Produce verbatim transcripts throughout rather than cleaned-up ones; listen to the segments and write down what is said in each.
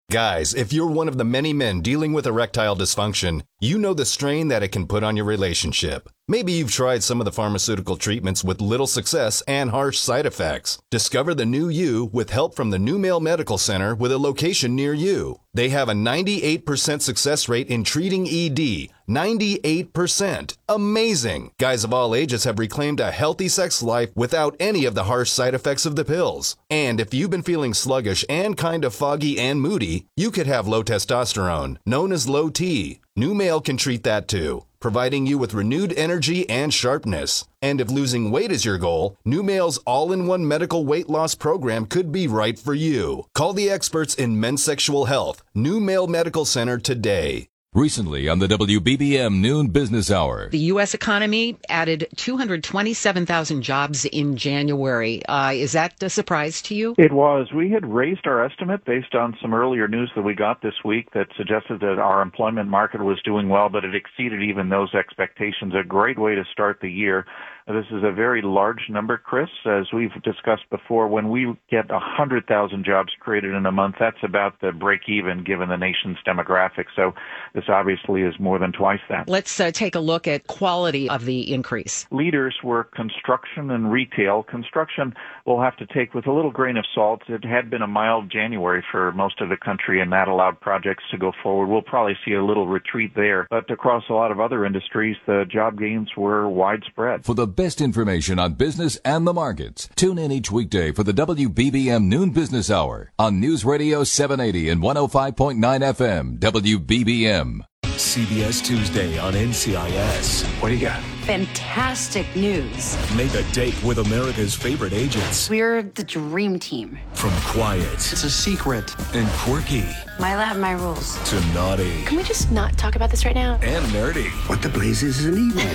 Guys, if you're one of the many men dealing with erectile dysfunction, you know the strain that it can put on your relationship. Maybe you've tried some of the pharmaceutical treatments with little success and harsh side effects. Discover the new you with help from the New Male Medical Center with a location near you. They have a ninety-eight percent success rate in treating E D. ninety-eight percent. Amazing! Guys of all ages have reclaimed a healthy sex life without any of the harsh side effects of the pills. And if you've been feeling sluggish and kind of foggy and moody, you could have low testosterone, known as low T. New Male can treat that too, providing you with renewed energy and sharpness. And if losing weight is your goal, New Male's all-in-one medical weight loss program could be right for you. Call the experts in men's sexual health, New Male Medical Center today. Recently on the W B B M Noon Business Hour. The U S economy added two hundred twenty-seven thousand jobs in January. Uh, is that a surprise to you? It was. We had raised our estimate based on some earlier news that we got this week that suggested that our employment market was doing well, but it exceeded even those expectations. A great way to start the year. This is a very large number, Chris. As we've discussed before, when we get one hundred thousand jobs created in a month, that's about the break-even given the nation's demographics. So this obviously is more than twice that. Let's uh, take a look at quality of the increase. Leaders were construction and retail. Construction we'll have to take with a little grain of salt. It had been a mild January for most of the country, and that allowed projects to go forward. We'll probably see a little retreat there. But across a lot of other industries, the job gains were widespread. For the best information on business and the markets, tune in each weekday for the W B B M Noon Business Hour on News Radio seven eighty and one oh five point nine F M, W B B M. C B S Tuesday on N C I S. What do you got? Fantastic news. Make a date with America's favorite agents. We're the dream team. From quiet. It's a secret. And quirky. Mila have my rules. To naughty. Can we just not talk about this right now? And nerdy. What the blazes is an email?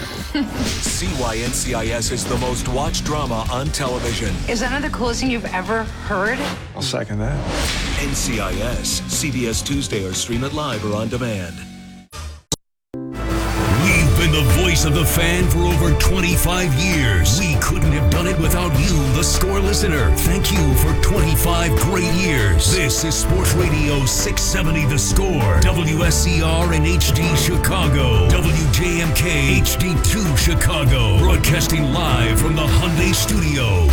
See why N C I S is the most watched drama on television. Is that not the coolest thing you've ever heard? I'll second that. N C I S. C B S Tuesday or stream it live or on demand. We've been the voice of the fan for over twenty-five years. We couldn't have done it without you, the Score listener. Thank you for twenty-five great years. This is Sports Radio six seventy The Score, W S C R and H D Chicago, W J M K H D two Chicago, broadcasting live from the Hyundai Studios.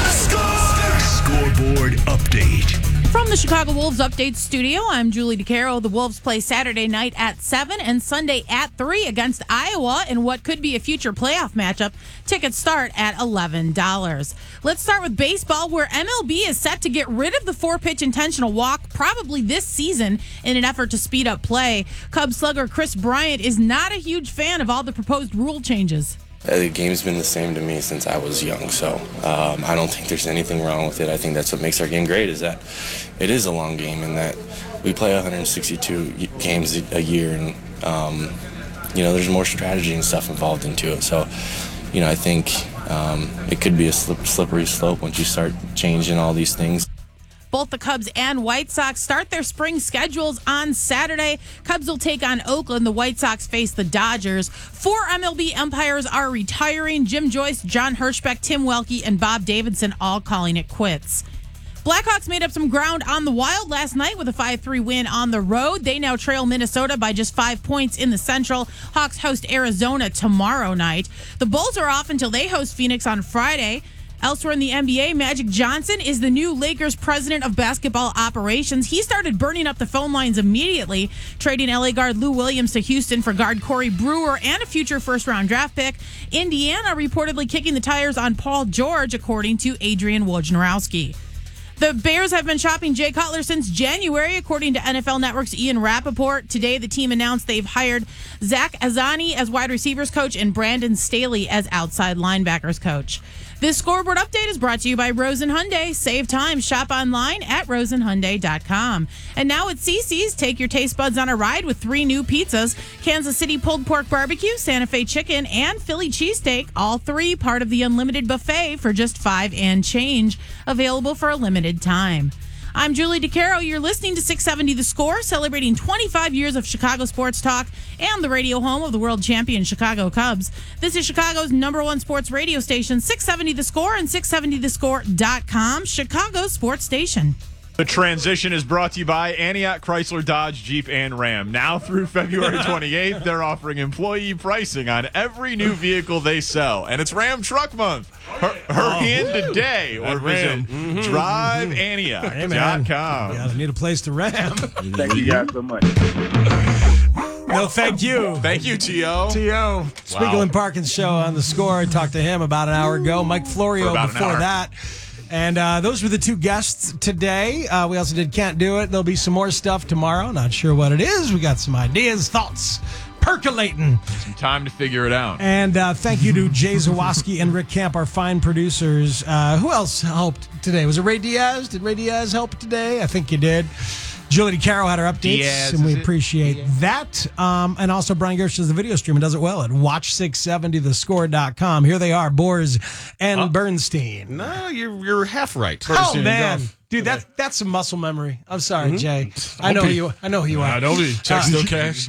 Score! Scoreboard update. From the Chicago Wolves Update Studio, I'm Julie DeCaro. The Wolves play Saturday night at seven and Sunday at three against Iowa in what could be a future playoff matchup. Tickets start at eleven dollars. Let's start with baseball, where M L B is set to get rid of the four-pitch intentional walk probably this season in an effort to speed up play. Cubs slugger Chris Bryant is not a huge fan of all the proposed rule changes. The game's been the same to me since I was young, so um, I don't think there's anything wrong with it. I think that's what makes our game great, is that it is a long game and that we play one hundred sixty-two games a year, and um, you know, there's more strategy and stuff involved into it. So, you know, I think um, it could be a slip, slippery slope once you start changing all these things. Both the Cubs and White Sox start their spring schedules on Saturday. Cubs will take on Oakland. The White Sox face the Dodgers. Four M L B umpires are retiring. Jim Joyce, John Hirschbeck, Tim Welke, and Bob Davidson all calling it quits. Blackhawks made up some ground on the Wild last night with a five three win on the road. They now trail Minnesota by just five points in the Central. Hawks host Arizona tomorrow night. The Bulls are off until they host Phoenix on Friday. Elsewhere in the N B A, Magic Johnson is the new Lakers president of basketball operations. He started burning up the phone lines immediately, trading L A guard Lou Williams to Houston for guard Corey Brewer and a future first-round draft pick. Indiana reportedly kicking the tires on Paul George, according to Adrian Wojnarowski. The Bears have been shopping Jay Cutler since January, according to N F L Network's Ian Rappaport. Today, the team announced they've hired Zach Azzani as wide receivers coach and Brandon Staley as outside linebackers coach. This scoreboard update is brought to you by Rosen Hyundai. Save time. Shop online at rosen hyundai dot com. And now at Cece's, take your taste buds on a ride with three new pizzas: Kansas City pulled pork barbecue, Santa Fe chicken, and Philly cheesesteak. All three part of the unlimited buffet for just five and change. Available for a limited time. I'm Julie DeCaro. You're listening to six seventy The Score, celebrating twenty-five years of Chicago sports talk and the radio home of the world champion Chicago Cubs. This is Chicago's number one sports radio station, six seventy The Score and six seventy the score dot com, Chicago's sports station. The transition is brought to you by Antioch Chrysler, Dodge, Jeep, and Ram. Now through February twenty-eighth, they're offering employee pricing on every new vehicle they sell. And it's Ram Truck Month. Hurry oh. in today or visit mm-hmm. drive antioch dot com. Hey, yeah, need a place to ram. Thank you guys so much. No, thank you. Thank you, T O. T O. Wow. Spiegel and Parkins show on the Score. I talked to him about an hour ago. Mike Florio before that. And uh, those were the two guests today. Uh, we also did Can't Do It. There'll be some more stuff tomorrow. Not sure what it is. We got some ideas, thoughts percolating. Some time to figure it out. And uh, thank you to Jay Zawoski and Rick Camp, our fine producers. Uh, who else helped today? Was it Ray Diaz? Did Ray Diaz help today? I think you did. Julie Caro had her updates, Diaz, and we appreciate it? that. Um, and also, Brian Gersh does the video stream and does it well at watch six seventy the score dot com. Here they are, Boers and oh. Bernstein. No, you're you're half right. Oh, man. Dude, that, that's some muscle memory. I'm sorry, mm-hmm. Jay. I know who you, I know who you are. I don't be. Check still cash.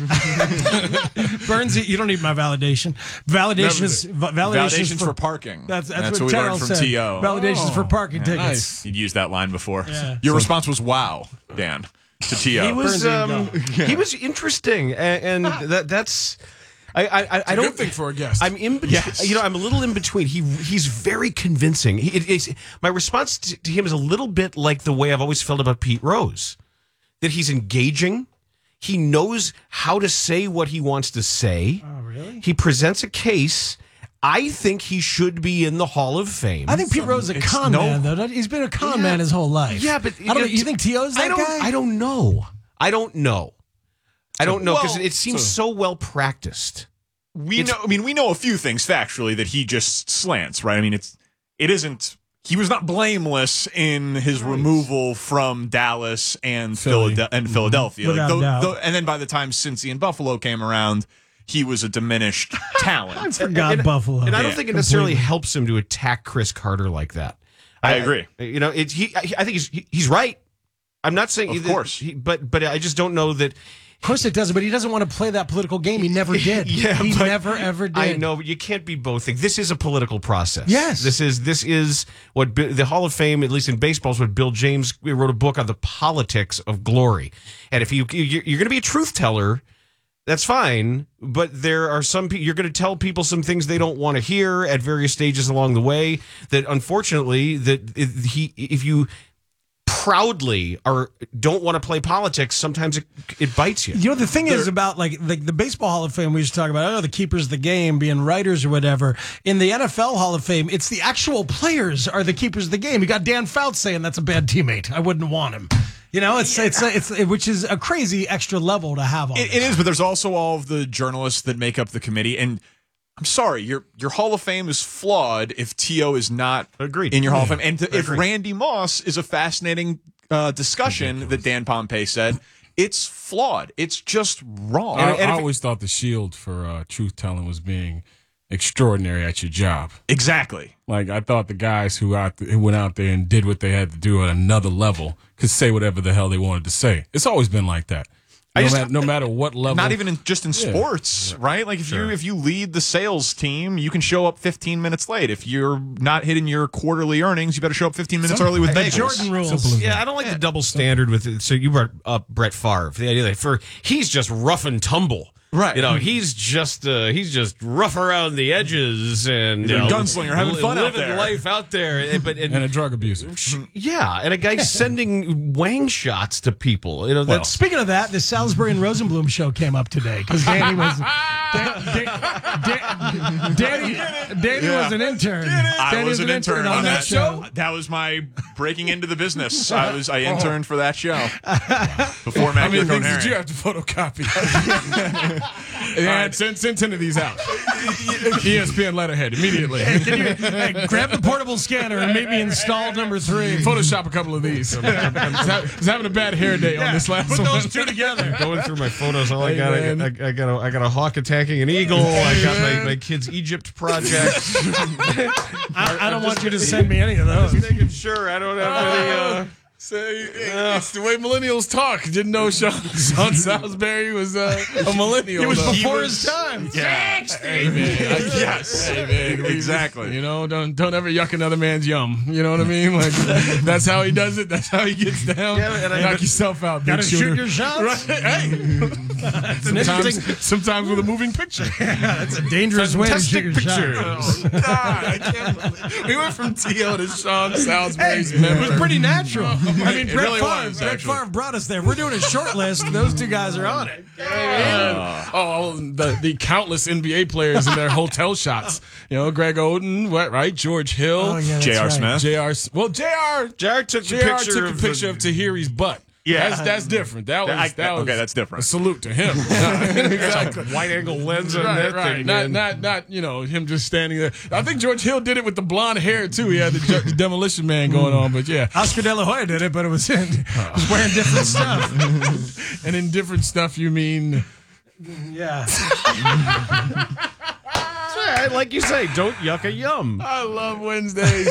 Burns, you don't need my validation. Validation is validations for, for parking. That's, that's, that's what, what we Terrell learned from said. T O. Validations oh, for parking yeah, tickets. Nice. You'd used that line before. Yeah. Your so, response was wow, Dan. To T O. He was um, he was interesting, and, and that that's I I, I, I don't good thing for a guest. I'm in between. Yes. You know, I'm a little in between. He he's very convincing. He, it, it's, my response to, to him is a little bit like the way I've always felt about Pete Rose, that he's engaging. He knows how to say what he wants to say. Oh, really? He presents a case. I think he should be in the Hall of Fame. I think Pete Rose is a con no, man, though. He's been a con yeah, man his whole life. Yeah, but I don't know, you think T O's that I don't, guy? I don't know. I don't know. I don't know because well, it seems so, so well practiced. We it's, know. I mean, we know a few things factually that he just slants, right? I mean, it's it isn't. He was not blameless in his right. removal from Dallas and Philly. and Philadelphia. Without like, doubt. the, the, and then by the time Cincy and Buffalo came around, he was a diminished talent. I forgot and, Buffalo. And I don't yeah, think it necessarily completely. helps him to attack Chris Carter like that. I, I agree. I, you know, it's he. I, I think he's he, he's right. I'm not saying, of either, course, he, but but I just don't know that. Of course it doesn't, but he doesn't want to play that political game. He never did. yeah, he never ever did. I know, but you can't be both things. This is a political process. Yes, this is this is what the Hall of Fame, at least in baseball, is what Bill James wrote a book on the politics of glory. And if you you're going to be a truth teller, that's fine. But there are some people you're going to tell people some things they don't want to hear at various stages along the way. That unfortunately, that he if you. proudly or don't want to play politics, sometimes it, it bites you. You know, the thing They're, is about like the, the Baseball Hall of Fame, we used to talk about, oh, the keepers of the game being writers or whatever. In the N F L Hall of Fame, it's the actual players are the keepers of the game. You got Dan Fouts saying that's a bad teammate. I wouldn't want him. You know, it's, yeah. it's it's it's which is a crazy extra level to have on it. It is, but there's also all of the journalists that make up the committee. And I'm sorry, your your Hall of Fame is flawed if T O is not Agreed. in your Hall of Fame. And to, if Randy Moss is a fascinating uh, discussion Ridiculous. that Dan Pompei said, it's flawed. It's just wrong. I, and, and I always it, thought the shield for uh, truth-telling was being extraordinary at your job. Exactly. Like, I thought the guys who, out th- who went out there and did what they had to do at another level could say whatever the hell they wanted to say. It's always been like that. No, just, matter, no matter what level. Not even in, just in yeah. sports, yeah. right? Like if sure. you if you lead the sales team, you can show up fifteen minutes late. If you're not hitting your quarterly earnings, you better show up fifteen minutes Some, early with bagels. Jordan rules. Yeah, I don't like yeah. the double standard with it. So you brought up Brett Favre. The idea that for he's just rough and tumble. Right, you know, he's just uh, he's just rough around the edges and you know, gunslinger having fun living out there, life out there, but and, and a drug abuser. Yeah, and a guy sending wang shots to people. You know, well, that's speaking of that, the Salisbury and Rosenblum show came up today because Danny was Dan, Dan, Danny Danny yeah. was an intern. I Danny was an, an intern, intern on, on that show. show. That was my breaking into the business. I was I interned for that show before Mac. How many things did you have to photocopy? Yeah, right. send, send ten of these out. E S P N letterhead immediately. Hey, can you, hey, grab the portable scanner and make me install number three. Photoshop a couple of these. I'm, I'm, I'm, I'm having a bad hair day yeah, on this last put one. Put those two together. Going through my photos, all hey, I got, I, I, I got, a, I got a hawk attacking an eagle. I got my, my kids' Egypt project. I, I don't want you to send me any of those. Making sure I don't have any. Uh, Say, it's the way millennials talk. Didn't know Sean, Sean Salisbury was uh, a millennial. He was though. before He was- his time. Yeah. Hey, man. I- yes. Hey, man. Exactly. You know, don't don't ever yuck another man's yum. You know what I mean? Like that's how he does it. That's how he gets down. Yeah, and I- Knock yourself out. Gotta big shoot shooter. your shots. Right. Hey. sometimes, sometimes with a moving picture. That's a dangerous way to shoot Fantastic your pictures. shot. Oh, God, I can't believe- we went from T O to Sean Salisbury's Hey, it memory. was pretty natural. I mean, It Brett, really Favre, was, Brett actually. Favre brought us there. We're doing a short list. Those two guys are on it. Uh, oh, the, the countless N B A players in their hotel shots. You know, Greg Oden, what, right? George Hill, Oh, yeah, that's J R right. Smith. J R. Well, J R. J R took the J R picture took a of picture the- of Tahiri's butt. Yeah. that's that's different. That was I- that was okay, that's different. A salute to him. exactly. Wide angle lens on Right, that right. thing. Not, man. not, not, you know, him just standing there. I think George Hill did it with the blonde hair too. He had the, ju- the Demolition Man going on, but yeah. Oscar De La Hoya did it, but it was, in, it was wearing different stuff. And in different stuff, you mean Yeah. Yeah, like you say, don't yuck a yum. I love Wednesdays.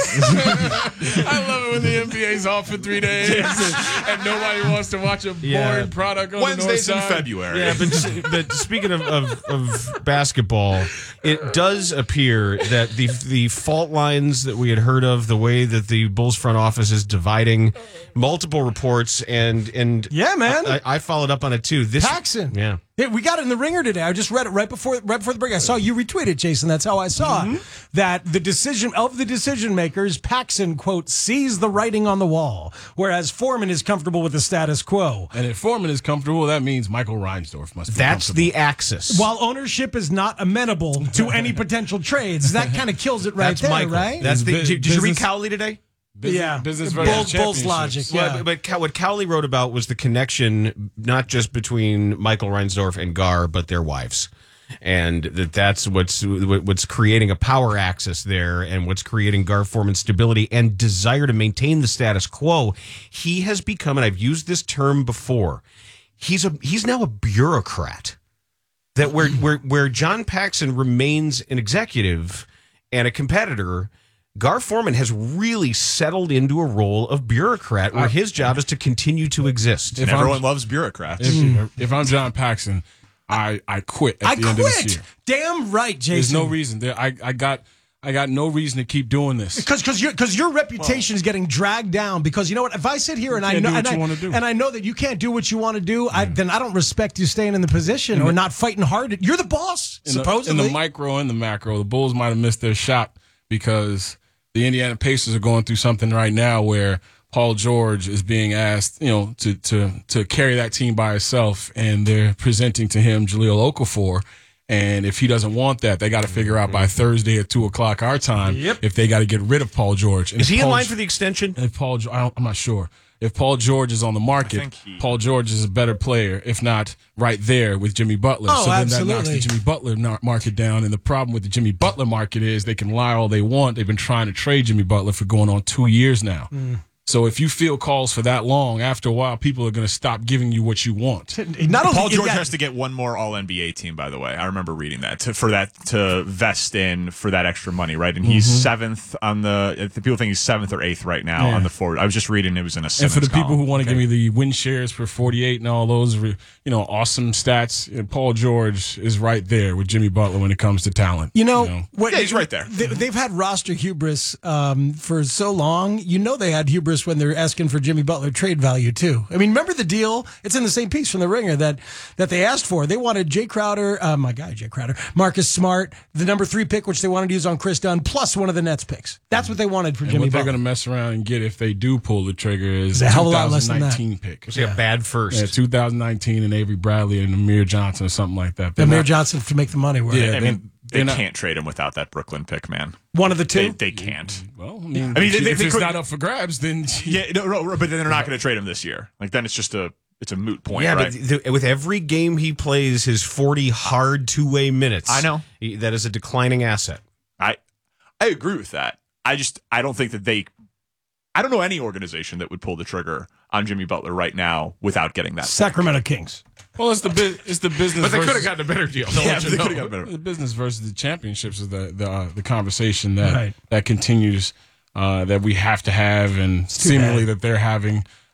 I love it when the N B A's off for three days and, and nobody wants to watch a boring Yeah. product on Wednesdays the in north side. February. Yeah, but but speaking of, of, of basketball, it does appear that the the fault lines that we had heard of, the way that the Bulls front office is dividing multiple reports, and and Yeah, man. I, I followed up on it too. This Paxson. yeah. Yeah, we got it in the Ringer today. I just read it right before right before the break. I saw you retweet it, Jason. That's how I saw it. That the decision of the decision makers, Paxson, quote, sees the writing on the wall, whereas Foreman is comfortable with the status quo. And if Foreman is comfortable, that means Michael Reinsdorf must be That's comfortable. the axis. While ownership is not amenable to any potential trades, that kind of kills it right That's there, Michael. right? That's the. Business- Did, did you read business- Cowley today? Business, yeah. business Bulls- versus Bulls logic, championships. yeah. Well, but Cow- what Cowley wrote about was the connection, not just between Michael Reinsdorf and Gar, but their wives, and that that's what's what's creating a power axis there, and what's creating Gar Forman's stability and desire to maintain the status quo. He has become, and I've used this term before, he's a he's now a bureaucrat. That where where where John Paxson remains an executive and a competitor, Gar Forman has really settled into a role of bureaucrat where his job is to continue to exist. And If everyone I'm- loves bureaucrats. If, if I'm John Paxson, I, I quit at I the end of this quit. year. Damn right, Jason. There's no reason. There, I, I got I got no reason to keep doing this. Because because your because your reputation is getting dragged down. Because you know what? If I sit here and I can't know do what and, you I, wanna do. and I know that you can't do what you want to do, I, then I don't respect you staying in the position or not fighting hard. You're the boss, In the, supposedly. in the micro and the macro, the Bulls might have missed their shot because the Indiana Pacers are going through something right now where Paul George is being asked, you know, to to to carry that team by himself, and they're presenting to him Jahlil Okafor. And if he doesn't want that, they got to figure out by Thursday at two o'clock our time Yep. if they got to get rid of Paul George. And Is if he in Paul line Ge- for the extension? If Paul, I don't, I'm not sure. If Paul George is on the market, think he- Paul George is a better player, if not right there with Jimmy Butler. Oh, so then that knocks absolutely. the Jimmy Butler nar- market down. And the problem with the Jimmy Butler market is they can lie all they want. They've been trying to trade Jimmy Butler for going on two years now. So if you feel calls for that long, after a while, people are going to stop giving you what you want. Not only Paul you George got- has to get one more All N B A team, by the way. I remember reading that to, for that to vest in for that extra money, right? And he's seventh on the. The people think he's seventh or eighth right now Yeah. on the forward. I was just reading it was in a. And Simmons for the people column. who want to give me the win shares for forty-eight and all those, you know, awesome stats, you know, Paul George is right there with Jimmy Butler when it comes to talent. You know, what, Yeah, he's right there. They, they've had roster hubris um, for so long. You know, they had hubris when they're asking for Jimmy Butler trade value too. I mean, remember the deal? It's in the same piece from the Ringer that that they asked for. They wanted Jay Crowder, uh, my guy Jay Crowder, Marcus Smart, the number three pick, which they wanted to use on Chris Dunn, plus one of the Nets picks. That's what they wanted for And Jimmy what they're Butler. going to mess around and get if they do pull the trigger is It's a a hell of a lot less than that. twenty nineteen pick. It's like a bad first. Yeah, two thousand nineteen and Avery Bradley and Amir Johnson or something like that. They're Amir not- Johnson to make the money work. Yeah, I they're- mean, they they're not- can't trade him without that Brooklyn pick, man. One of the They, two. they can't. Well, I mean, I mean, they- if, they- if they it's could- not up for grabs, then Yeah, no, no, but then they're not going to trade him this year. Like then it's just a it's a moot point, Yeah, right? but the, with every game he plays, his forty hard two-way minutes. I know. he- that is a declining asset. I I agree with that. I just I don't think that they. I don't know any organization that would pull the trigger on Jimmy Butler right now without getting that. Sacramento Kings. well, it's the bu- it's the business. But they versus- could have gotten a better deal. Yeah, Don't you they know? could have gotten better. The business versus the championships is the the, uh, the conversation that Right. that continues uh, that we have to have, and seemingly that they're having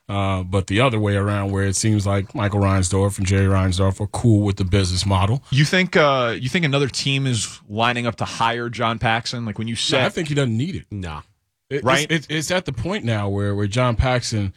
Uh, but the other way around, where it seems like Michael Reinsdorf and Jerry Reinsdorf are cool with the business model. You think uh, you think another team is lining up to hire John Paxson? Like when you said, no, I think he doesn't need it. Nah, it, right? It's, it's, it's at the point now where where John Paxson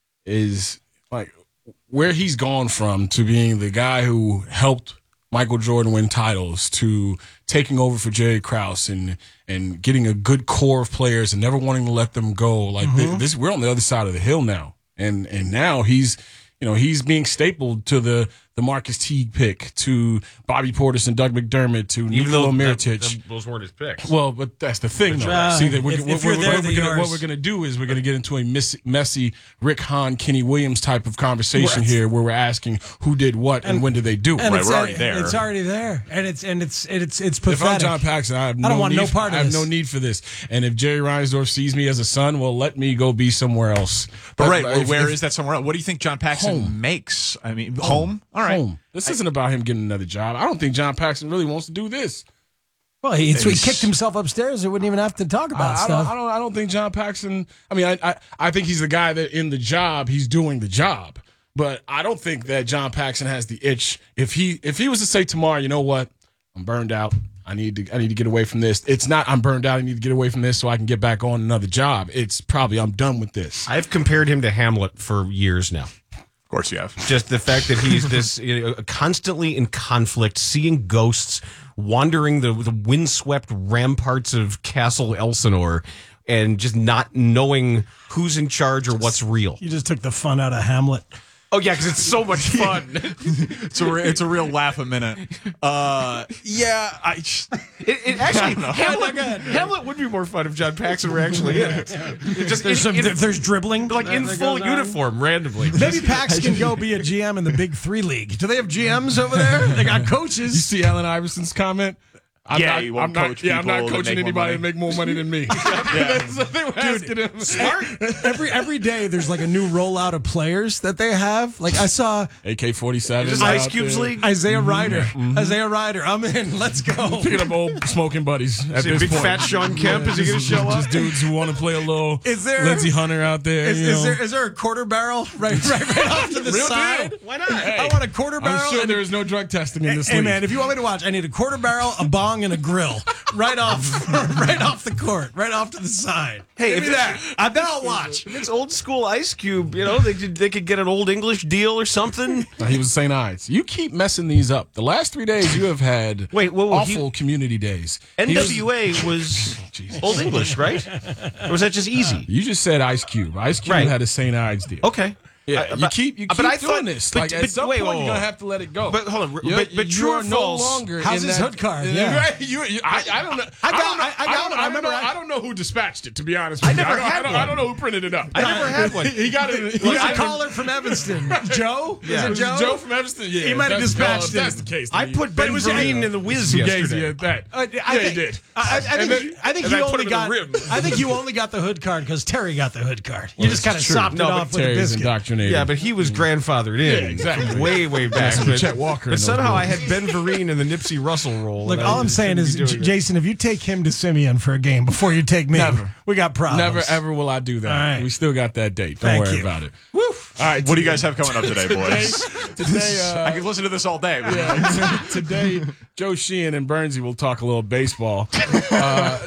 is like where he's gone from to being the guy who helped Michael Jordan win titles to taking over for Jerry Krause and and getting a good core of players and never wanting to let them go. Like Mm-hmm. this, we're on the other side of the hill now. And and now he's, you know, he's being stapled to the the Marcus Teague pick, to Bobby Portis and Doug McDermott, to Nikola Mirotic. That, that, those weren't his picks. Well, but that's the thing, though. Uh, See, that we're, if- what, if you're what- there, what they're we're gonna, what yours. we're going to do is we're going to get into a messy, messy Rick Hahn, Kenny Williams type of conversation Right. here, where we're asking who did what and, And- when did they do it. And Right, it's, we're already there. It's already there, and it's and it's it's it's If I'm pathetic. John Paxson, I have no I don't want need, no part of I have this. no need for this. And if Jerry Reinsdorf sees me as a son, well, let me go be somewhere else. But right, if- where if- is that somewhere else? What do you think John Paxson Home. makes? I mean, home. All right. Home. This isn't about him getting another job. I don't think John Paxson really wants to do this. Well, he, it's, he It's- kicked himself upstairs. He wouldn't even have to talk about I, I, stuff. don't, I don't. I don't think John Paxson. I mean, I, I. I think he's the guy that in the job, he's doing the job. But I don't think that John Paxson has the itch. If he if he was to say tomorrow, you know what, I'm burned out. I need to I need to get away from this. It's not I'm burned out. I need to get away from this so I can get back on another job. It's probably I'm done with this. I've compared him to Hamlet for years now. Of course you have. Just the fact that he's this you know, constantly in conflict, seeing ghosts, wandering the, the windswept ramparts of Castle Elsinore, and just not knowing who's in charge or what's real. You just took the fun out of Hamlet. Oh yeah, because it's so much fun. It's a re- it's a real laugh a minute. Uh, yeah, I. Just, It, it actually know. Hamlet, Hamlet would be more fun if John Paxson were actually in it. It just There's in, some, in- there's dribbling, like in that full goes on. uniform randomly. Maybe Pax can go be a G M in the Big Three League. Do they have G Ms over there? They got You coaches. see Allen Iverson's comment? I'm Yeah, not, he won't I'm not, coach yeah, I'm people not that coaching make more anybody money. to make more money than me. That's what they were asking him. Smart. every every day there's like a new rollout of players that they have. Like I saw A K forty-seven. Just Ice Cube's league. Isaiah Ryder. Isaiah Ryder. I'm in. Let's go. Picking up old smoking buddies at See a this big point. fat Sean Kemp, is he gonna just- show up? Just dudes who want to play a little Is there- Lindsey Hunter out there. Is, you is know. there is there a quarter barrel right right, right off to the Real side? deal. Why not? I want a quarter barrel. I'm sure and- there is no drug testing in this Hey league. man, if you want me to watch, I need a quarter barrel, a bong, and a grill. Right off, right off the court, right off to the side. Hey, Give if me it's- that, I bet I'll watch. If it's old school Ice Cube, you know, they could they could get an old English deal or something. No, he was Saint Ides. You keep messing these up. The last three days you have had Wait, whoa, whoa, awful community days. N He was- W A was old English, right? Or was that just easy? You just said Ice Cube. Ice Cube Right. had a Saint Ides deal. Okay. Yeah, Uh, you but- keep you uh, keep but I doing thought- this. but- Like but- at some wait, point whoa, you're whoa. gonna have to let it go. But hold on, You're- but- but you true are or no false? longer How's in his that- hood card? Uh, Yeah. right, you- you- I, I don't know. I got- don't know. I- I got don't- one. I remember don't know- I- I don't know who dispatched it. To be honest with I you, never I don't, had I don't, one. I don't know who printed it up. I never had one. He got it. Who's he a got it- caller from Evanston? Joe? Yeah. Is it Was Joe? it Joe from Evanston? Yeah, He might have that's- dispatched well, it. That's the case. I put Ben it was- Vereen in the whiz Fugazi yesterday. at that. Uh, I yeah, think, he did. I, I, I think, And then- you- I think and you I put only him in got. the rim. I think you only got the hood card because Terry got the hood card. You Well, just kind of it's true. sopped No, it but off with a Terry's biscuit. indoctrinated. Yeah, but he was grandfathered in. Yeah, exactly. from way, way back. some But, Chet Walker in but those somehow I movies. had Ben Vereen in the Nipsey Russell role. Look, and I all I'm saying shouldn't is, be doing J- that. Jason, if you take him to Simeon for a game before you take me, Never. we got problems. Never ever will I do that. All right. We still got that date. Don't Thank worry you. about it. Woo. All right. What do you guys have coming up today, boys? Today, uh, I could listen to this all day. Yeah, t- today, Joe Sheehan and Bernsey will talk a little baseball. Uh,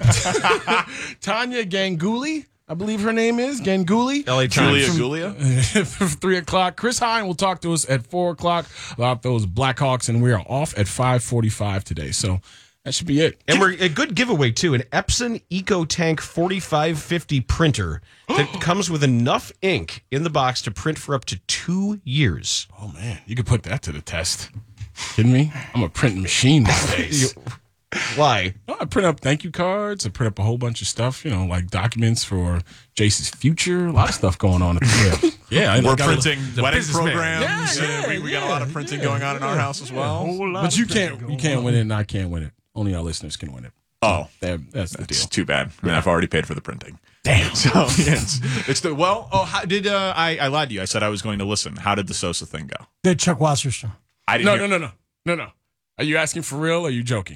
Tanya Ganguly, I believe her name is Ganguly. L A Julia Times. Gulia. For three o'clock. Chris Hine will talk to us at four o'clock about those Blackhawks, and we are off at five forty-five today. So that should be it. And we're a good giveaway too, an Epson EcoTank forty-five fifty printer that comes with enough ink in the box to print for up to two years. Oh man, you could put that to the test. Kidding me? I'm a printing machine nowadays. Why? No, I print up thank you cards. I print up a whole bunch of stuff, you know, like documents for Jace's future. A lot of stuff going on. Yeah, yeah. I We're got a- printing wedding businessman. programs. Yeah, Uh, yeah, we we got a yeah, lot of printing yeah, going on in our house as well. But you can't, you can't win it, and I can't win it. Only our listeners can win it. Oh, That, that's the it's deal. too bad. I mean, I've already paid for the printing. Damn. So yeah, it's, it's the well. Oh, how did uh, I? I lied to you. I said I was going to listen. How did the Sosa thing go? Did Chuck Wasserstrom? I didn't. No, hear- no, no, no, no, no. Are you asking for real or are you joking?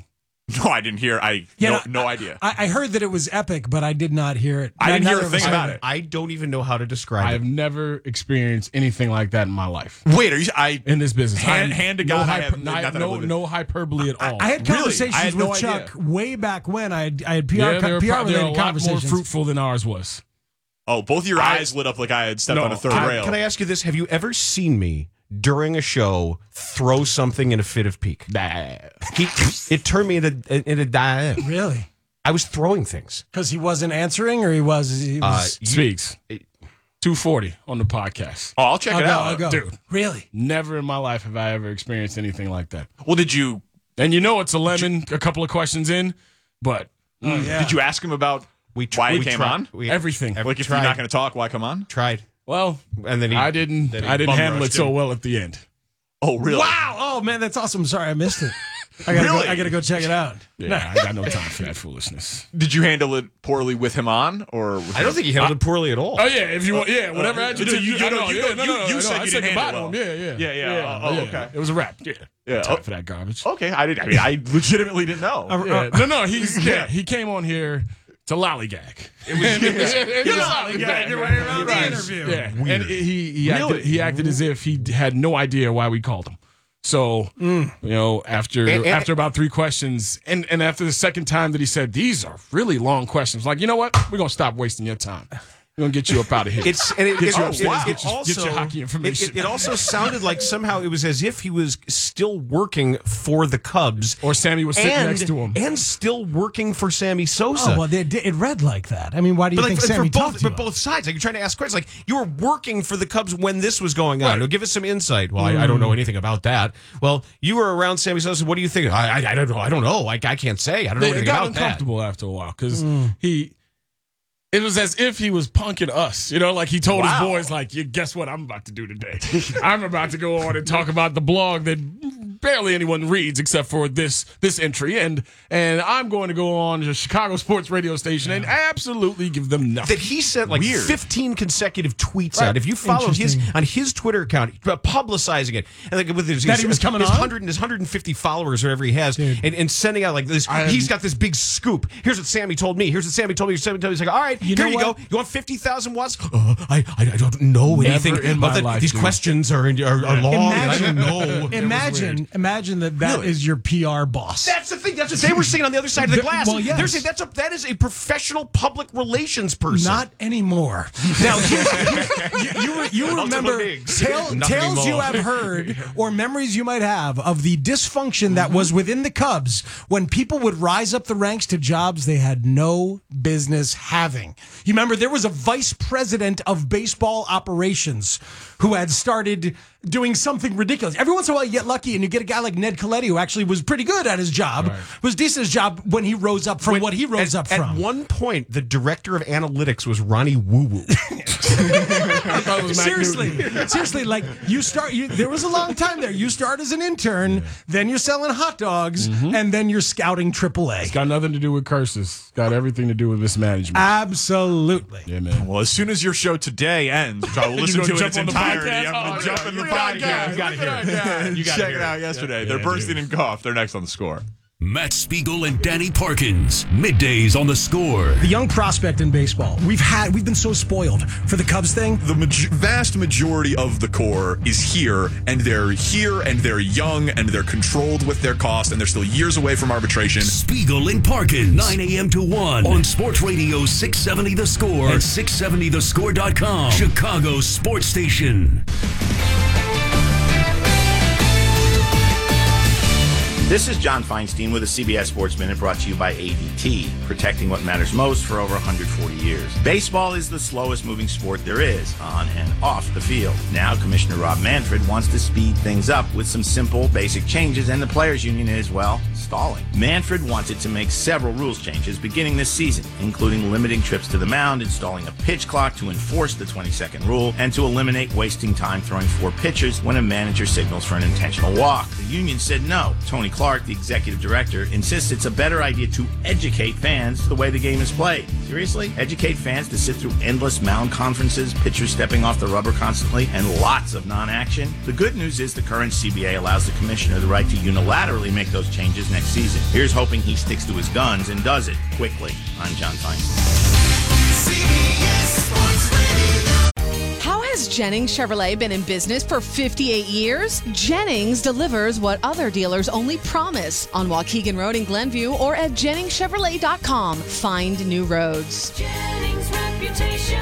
No, I didn't hear. I Yeah, no, no, no idea. I, I heard that it was epic, but I did not hear it. I didn't Neither hear a of us thing about heard it. I don't even know how to describe I it. have never experienced anything like that in my life. Wait, are you? I in this business. hand, I- hand to no God, I hyper- have no, not that I no, believe it. no hyperbole at all. I had Really? conversations I had with no Chuck idea. way back when. I had, I had P R, yeah, they were P R pro- they're a related lot more conversations. fruitful than ours was. Oh, both your I- eyes lit up like I had stepped No, on a third Can, rail. can I ask you this? Have you ever seen me during a show throw something in a fit of pique? He, it turned me into into die. Really? I was throwing things Because he wasn't answering, or he was. He Uh, was you- Speaks. two forty on the podcast. Oh, I'll check I'll it go, out, I'll go. Dude. Really? Never in my life have I ever experienced anything like that. Well, did you? And you know it's a lemon a couple of questions in, but Oh, yeah. Did you ask him about We tr- why he we came tried- on? we- everything. Like, if tried. you're not going to talk, why come on? tried, Well, and then he, I didn't then he I didn't bum handle it rushed so him. well at the end. Oh, really? Wow! Oh man, that's awesome. Sorry, I missed it. I gotta Really? go, I gotta go check it out. Yeah, I got no time for that foolishness. Did you handle it poorly with him on, or? Was I don't think he handled it poorly at all. Oh yeah, if you want, yeah, whatever Uh, adjective you- you, you I know, know, you yeah, know, no, you- no, no, you no, said I you said didn't goodbye to handle him. it Yeah, yeah, Yeah, yeah. Oh, okay. It was a wrap. Yeah, Yeah, time oh. for that garbage. Okay, I didn't. I mean, I legitimately didn't know. Yeah. No, no, he's yeah, he came on here to lollygag. It was, it was lollygag your way around the interview. Yeah, and he he acted, he acted as if he had no idea why we called him. So you know, after And- and- after about three questions, and and after the second time that he said these are really long questions, like you know what, we're gonna stop wasting your time. We're gonna get you up out of here. It's and it, Get it, you it- upstairs, it get, your, also get your hockey it, information. it, it also sounded like somehow it was as if he was still working for the Cubs, or Sammy was sitting and, next to him, and still working for Sammy Sosa. Oh well, it, it read like that. I mean, why do you But think like, Sammy for talked both, to but you? both sides, like you're trying to ask questions, like you were working for the Cubs when this was going on. Right. Now, give us some insight. Well, I, I don't know anything about that. Well, you were around Sammy Sosa. What do you think? I, I, I don't know. I don't know. I, I can't say. I don't know They- anything it got about that. uncomfortable after a while because he. It was as if he was punking us, you know, like he told Wow. his boys, like, "You guess what I'm about to do today? I'm about to go on and talk about the blog that barely anyone reads except for this this entry, and and I'm going to go on to Chicago sports radio station and absolutely give them nothing." That he sent like Weird. fifteen consecutive tweets Right. out. If you follow his Interesting. on his Twitter account, uh, publicizing it, and like with his, That his, he was coming his on? hundred his hundred and fifty followers or whatever he has, Dude. and, and sending out like this. I He's am- got this big scoop. Here's what Sammy told me. Here's what Sammy told me. Sammy told me. He's like, all right, You here know you what? go. You want fifty thousand watts? Uh, I, I I don't know Never anything in about my that. life, These dude. questions are are, are long. and I don't know. Imagine, imagine that that is Really? your P R boss. That's the thing. That's what they were saying on the other side of the The- glass. well, yes. They're saying that's a that is a professional public relations person. Not anymore. Now, you, you, you remember Biggs. tale, Not tales you anymore. have heard or memories you might have of the dysfunction that was within the Cubs when people would rise up the ranks to jobs they had no business having. You remember there was a vice president of baseball operations who had started doing something ridiculous. Every once in a while you get lucky and you get a guy like Ned Coletti who actually was pretty good at his job, was decent at his job when he rose up from When- what he rose at, up from. At one point, the director of analytics was Ronnie Woo Woo. Seriously, seriously, like you start. You, there was a long time there. You start as an intern, then you're selling hot dogs, and then you're scouting triple A. It's got nothing to do with curses. Got everything to do with mismanagement. Absolutely. Yeah, man. Well, as soon as your show today ends, which I will You listen gonna to in its jump on the entirety, podcast? I'm going Oh, to jump yeah. in the Look at that guy. podcast. You gotta hear it. You gotta Check hear it it. out yesterday. Yeah, They're yeah, bursting dude. in cough. They're next on the score. Matt Spiegel and Danny Parkins. Middays on the Score. The young prospect in baseball. We've had. We've been so spoiled for the Cubs thing. The maj- vast majority of the core is here, and they're here, and they're young, and they're controlled with their cost, and they're still years away from arbitration. Spiegel and Parkins. nine a.m. to one on Sports Radio six seventy The Score and six seventy the score dot com. Chicago Sports Station. This is John Feinstein with a C B S Sports Minute brought to you by A D T, protecting what matters most for over one hundred forty years. Baseball is the slowest moving sport there is, on and off the field. Now, Commissioner Rob Manfred wants to speed things up with some simple, basic changes, and the Players Union is, well, stalling. Manfred wanted to make several rules changes beginning this season, including limiting trips to the mound, installing a pitch clock to enforce the twenty-second rule, and to eliminate wasting time throwing four pitches when a manager signals for an intentional walk. The union said no. Tony Clark Clark, the executive director, insists it's a better idea to educate fans the way the game is played. Seriously? Educate fans to sit through endless mound conferences, pitchers stepping off the rubber constantly, and lots of non-action? The good news is the current C B A allows the commissioner the right to unilaterally make those changes next season. Here's hoping he sticks to his guns and does it quickly. I'm John Feinstein. How has Jennings Chevrolet been in business for fifty-eight years? Jennings delivers what other dealers only promise on Waukegan Road in Glenview or at jennings chevrolet dot com. Find new roads. Jennings' reputation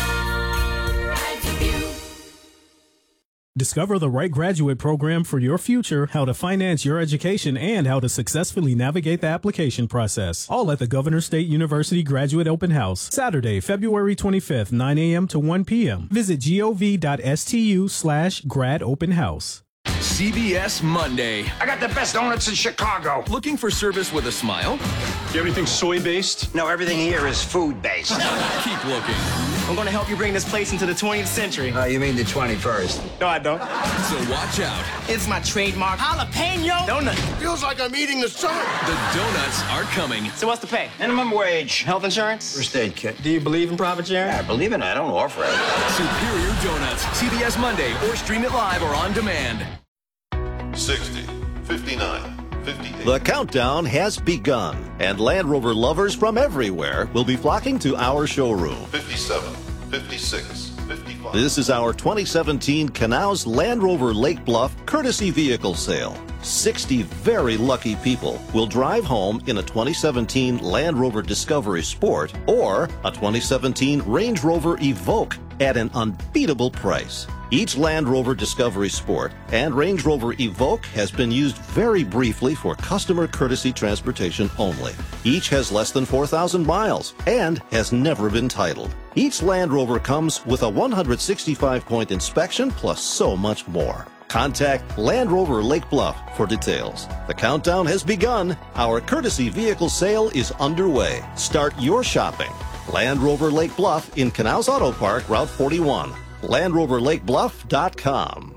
rides with you. Discover the right graduate program for your future, how to finance your education, and how to successfully navigate the application process. All at the Governor State University Graduate Open House, Saturday, February twenty-fifth, nine a.m. to one p.m. Visit gov.stu slash grad open house. C B S Monday. I got the best donuts in Chicago. Looking for service with a smile? Do you have anything soy-based? No, everything here is food-based. Keep looking. I'm going to help you bring this place into the twentieth century. Uh, you mean the twenty-first? No, I don't. So watch out. It's my trademark jalapeno donut. Feels like I'm eating the sun. The donuts are coming. So what's the pay? Minimum wage. Health insurance? First aid kit. Do you believe in profit sharing? Yeah, I believe in it. I don't offer it. Superior Donuts. C B S Monday or stream it live or on demand. sixty, fifty-nine, fifty-eight. The countdown has begun, and Land Rover lovers from everywhere will be flocking to our showroom. fifty-seven, fifty-six, fifty-five. This is our twenty seventeen Canals Land Rover Lake Bluff Courtesy Vehicle Sale. sixty very lucky people will drive home in a twenty seventeen Land Rover Discovery Sport or a twenty seventeen Range Rover Evoque at an unbeatable price. Each Land Rover Discovery Sport and Range Rover Evoque has been used very briefly for customer courtesy transportation only. Each has less than four thousand miles and has never been titled. Each Land Rover comes with a one hundred sixty-five point inspection plus so much more. Contact Land Rover Lake Bluff for details. The countdown has begun. Our courtesy vehicle sale is underway. Start your shopping. Land Rover Lake Bluff in Canals Auto Park, Route forty-one. land rover lake bluff dot com.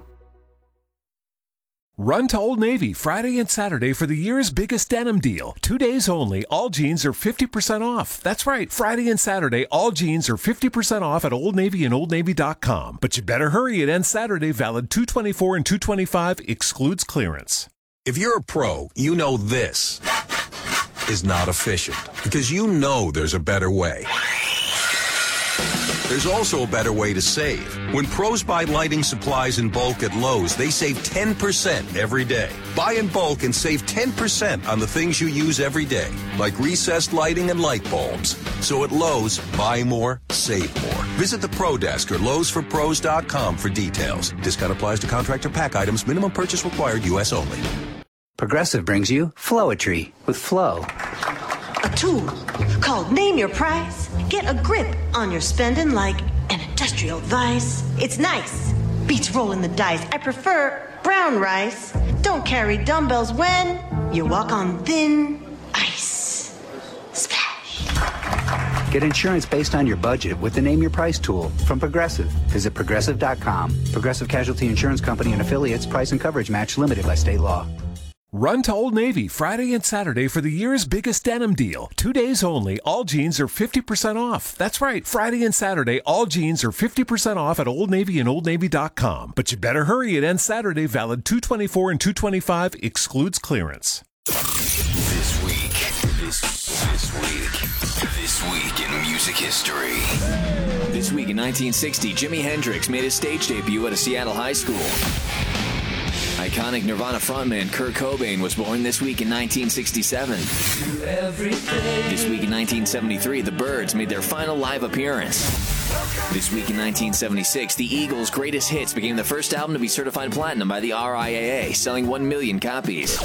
Run to Old Navy Friday and Saturday for the year's biggest denim deal. Two days only, all jeans are fifty percent off. That's right, Friday and Saturday, all jeans are fifty percent off at Old Navy and old navy dot com. But you better hurry, it ends Saturday, valid two twenty-four and two twenty-five, excludes clearance. If you're a pro, you know this is not efficient because you know there's a better way. There's also a better way to save. When pros buy lighting supplies in bulk at Lowe's, they save ten percent every day. Buy in bulk and save ten percent on the things you use every day, like recessed lighting and light bulbs. So at Lowe's, buy more, save more. Visit the Pro Desk or Lowe's for pros dot com for details. Discount applies to contractor pack items. Minimum purchase required. U S only. Progressive brings you Flowetry with Flow. A tool called Name Your Price. Get a grip on your spending like an industrial vice. It's nice. Beats rolling the dice. I prefer brown rice. Don't carry dumbbells when you walk on thin ice. Splash. Get insurance based on your budget with the Name Your Price tool from Progressive. Visit progressive dot com. Progressive Casualty Insurance Company and affiliates. Price and coverage match limited by state law. Run to Old Navy Friday and Saturday for the year's biggest denim deal. Two days only, all jeans are fifty percent off. That's right, Friday and Saturday, all jeans are fifty percent off at Old Navy and old navy dot com. But you better hurry, it ends Saturday, valid two twenty-four and two twenty-five, excludes clearance. This week, this, this week, this week in music history. This week in nineteen sixty, Jimi Hendrix made his stage debut at a Seattle high school. Iconic Nirvana frontman Kurt Cobain was born this week in nineteen sixty-seven. This week in nineteen seventy-three, the Byrds made their final live appearance. This week in nineteen seventy-six, the Eagles' Greatest Hits became the first album to be certified platinum by the R I A A, selling one million copies.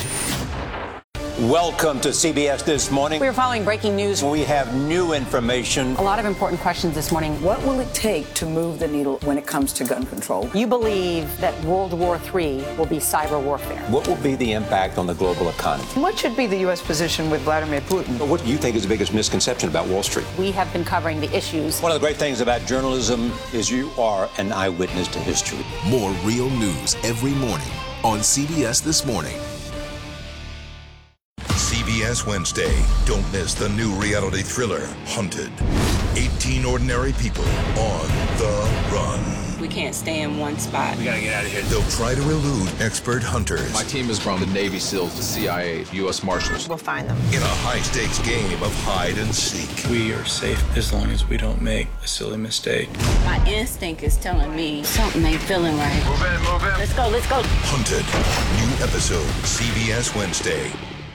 Welcome to C B S This Morning. We're following breaking news. We have new information. A lot of important questions this morning. What will it take to move the needle when it comes to gun control? You believe that World War Three will be cyber warfare. What will be the impact on the global economy? What should be the U S position with Vladimir Putin? What do you think is the biggest misconception about Wall Street? We have been covering the issues. One of the great things about journalism is you are an eyewitness to history. More real news every morning on C B S This Morning. S Wednesday. Don't miss the new reality thriller, Hunted. eighteen ordinary people on the run. We can't stay in one spot. We gotta get out of here. They'll try to elude expert hunters. My team is from the Navy SEALs, the C I A, U S Marshals. We'll find them. In a high-stakes game of hide and seek. We are safe as long as we don't make a silly mistake. My instinct is telling me something ain't feeling right. Move in, move in. Let's go, let's go. Hunted. New episode, C B S Wednesday.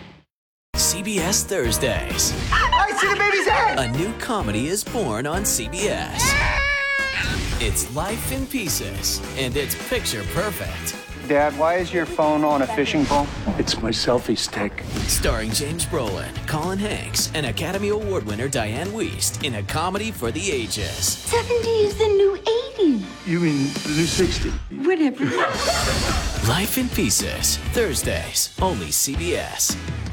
C B S Thursdays. I see the baby's head! A new comedy is born on C B S. It's Life in Pieces, and it's picture perfect. Dad, why is your phone on a fishing pole? It's my selfie stick. Starring James Brolin, Colin Hanks, and Academy Award winner Diane Wiest in a comedy for the ages. seventy is the new eighty. You mean the new sixty? Whatever. Life in Pieces, Thursdays, only C B S.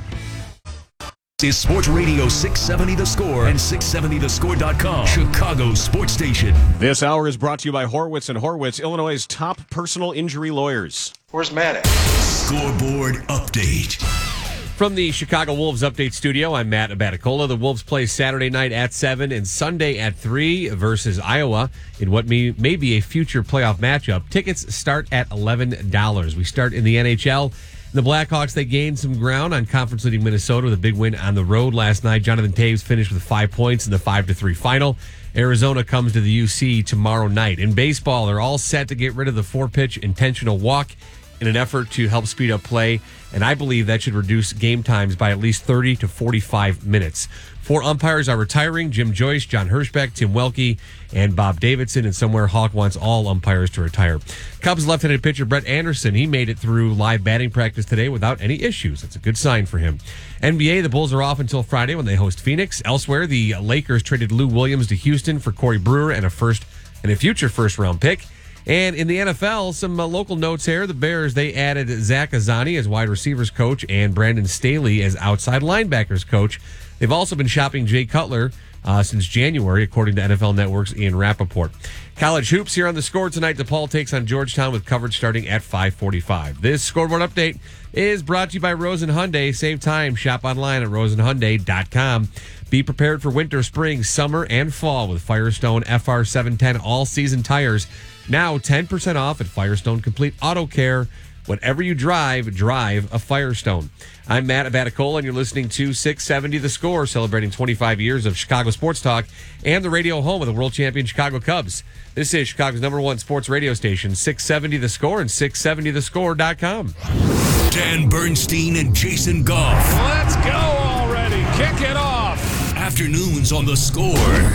Is Sports Radio six seventy The Score and six seventy the score dot com, Chicago's sports station. This hour is brought to you by Horwitz and Horwitz, Illinois' top personal injury lawyers. Where's Matt at? Scoreboard update. From the Chicago Wolves Update Studio, I'm Matt Abaticola. The Wolves play Saturday night at seven and Sunday at three versus Iowa in what may, may be a future playoff matchup. Tickets start at eleven dollars. We start in the N H L. The Blackhawks, they gained some ground on conference leading Minnesota with a big win on the road last night. Jonathan Taves finished with five points in the five to three final. Arizona comes to the U C tomorrow night. In baseball, they're all set to get rid of the four-pitch intentional walk in an effort to help speed up play, and I believe that should reduce game times by at least thirty to forty-five minutes. Four umpires are retiring: Jim Joyce, John Hirschbeck, Tim Welke, and Bob Davidson. And somewhere Hawk wants all umpires to retire. Cubs left-handed pitcher Brett Anderson, he made it through live batting practice today without any issues. That's a good sign for him. N B A, the Bulls are off until Friday when they host Phoenix. Elsewhere, the Lakers traded Lou Williams to Houston for Corey Brewer and a first and a future first-round pick. And in the N F L, some uh, local notes here. The Bears, they added Zach Azzani as wide receivers coach and Brandon Staley as outside linebackers coach. They've also been shopping Jay Cutler uh, since January, according to N F L Network's Ian Rappaport. College hoops here on The Score tonight. DePaul takes on Georgetown with coverage starting at five forty-five. This scoreboard update is brought to you by Rosen Hyundai. Save time. Shop online at rosen hyundai dot com. Be prepared for winter, spring, summer, and fall with Firestone F R seven ten all-season tires. Now ten percent off at Firestone Complete Auto Care. Whatever you drive, drive a Firestone. I'm Matt Abaticola, and you're listening to six seventy The Score, celebrating twenty-five years of Chicago sports talk and the radio home of the world champion Chicago Cubs. This is Chicago's number one sports radio station, six seventy The Score and six seventy the score dot com. Dan Bernstein and Jason Goff. Let's go already. Kick it off. Afternoons on The Score.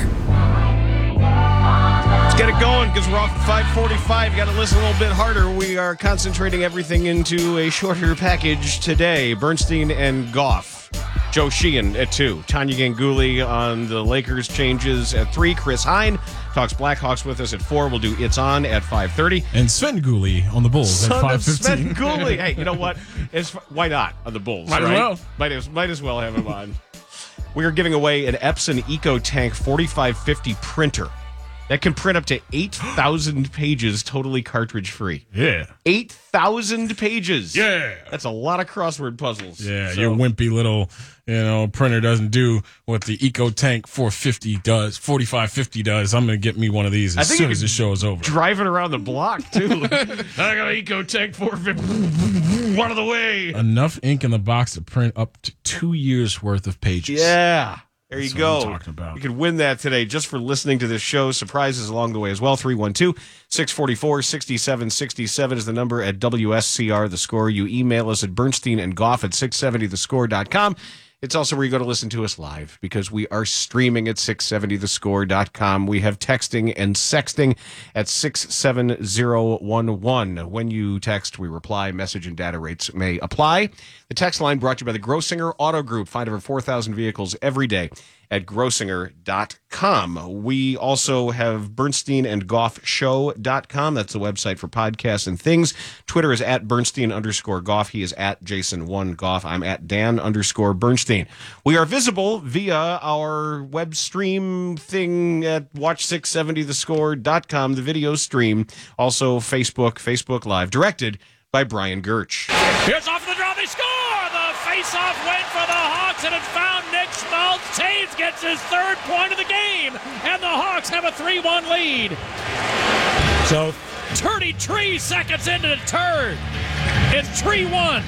Let's get it going because we're off at five forty-five. You got to listen a little bit harder. We are concentrating everything into a shorter package today. Bernstein and Goff. Joe Sheehan at two. Tanya Ganguly on the Lakers changes at three. Chris Hine talks Blackhawks with us at four. We'll do It's On at five thirty. And Sven Gooley on the Bulls Son at five fifteen. Sven Gooley. Hey, you know what? It's, why not on the Bulls? Might right? as well. Might as, might as well have him on. We are giving away an Epson EcoTank forty-five fifty printer that can print up to eight thousand pages totally cartridge free. Yeah. eight thousand pages. Yeah. That's a lot of crossword puzzles. Yeah, So- your wimpy little, you know, printer doesn't do what the EcoTank four fifty does, forty-five fifty does. I'm going to get me one of these I as think soon you as the could show is over. Driving around the block, too. I got an EcoTank four fifty. One of the way. Enough ink in the box to print up to two years worth of pages. Yeah. There That's you what go. I'm talking about. You could win that today just for listening to this show. Surprises along the way as well. three one two, six four four, six seven six seven is the number at W S C R, The Score. You email us at Bernstein and Goff at six seventy the score dot com. It's also where you go to listen to us live because we are streaming at six seventy the score dot com. We have texting and sexting at six seven zero one one. When you text, we reply. Message and data rates may apply. The text line brought to you by the Grossinger Auto Group. Find over four thousand vehicles every day at grossinger dot com. We also have Bernstein and Goff Show dot com. That's the website for podcasts and things. Twitter is at Bernstein underscore Goff. He is at Jason one Goff. I'm at Dan underscore Bernstein. We are visible via our web stream thing at watch six seventy the score dot com, the video stream. Also Facebook, Facebook Live, directed by Brian Gertsch. Here's off the draw. They score. The Face-off win for the Hawks, and it found Nick Schmaltz. Taves gets his third point of the game, and the Hawks have a three one lead. So thirty-three seconds into the third. It's three one.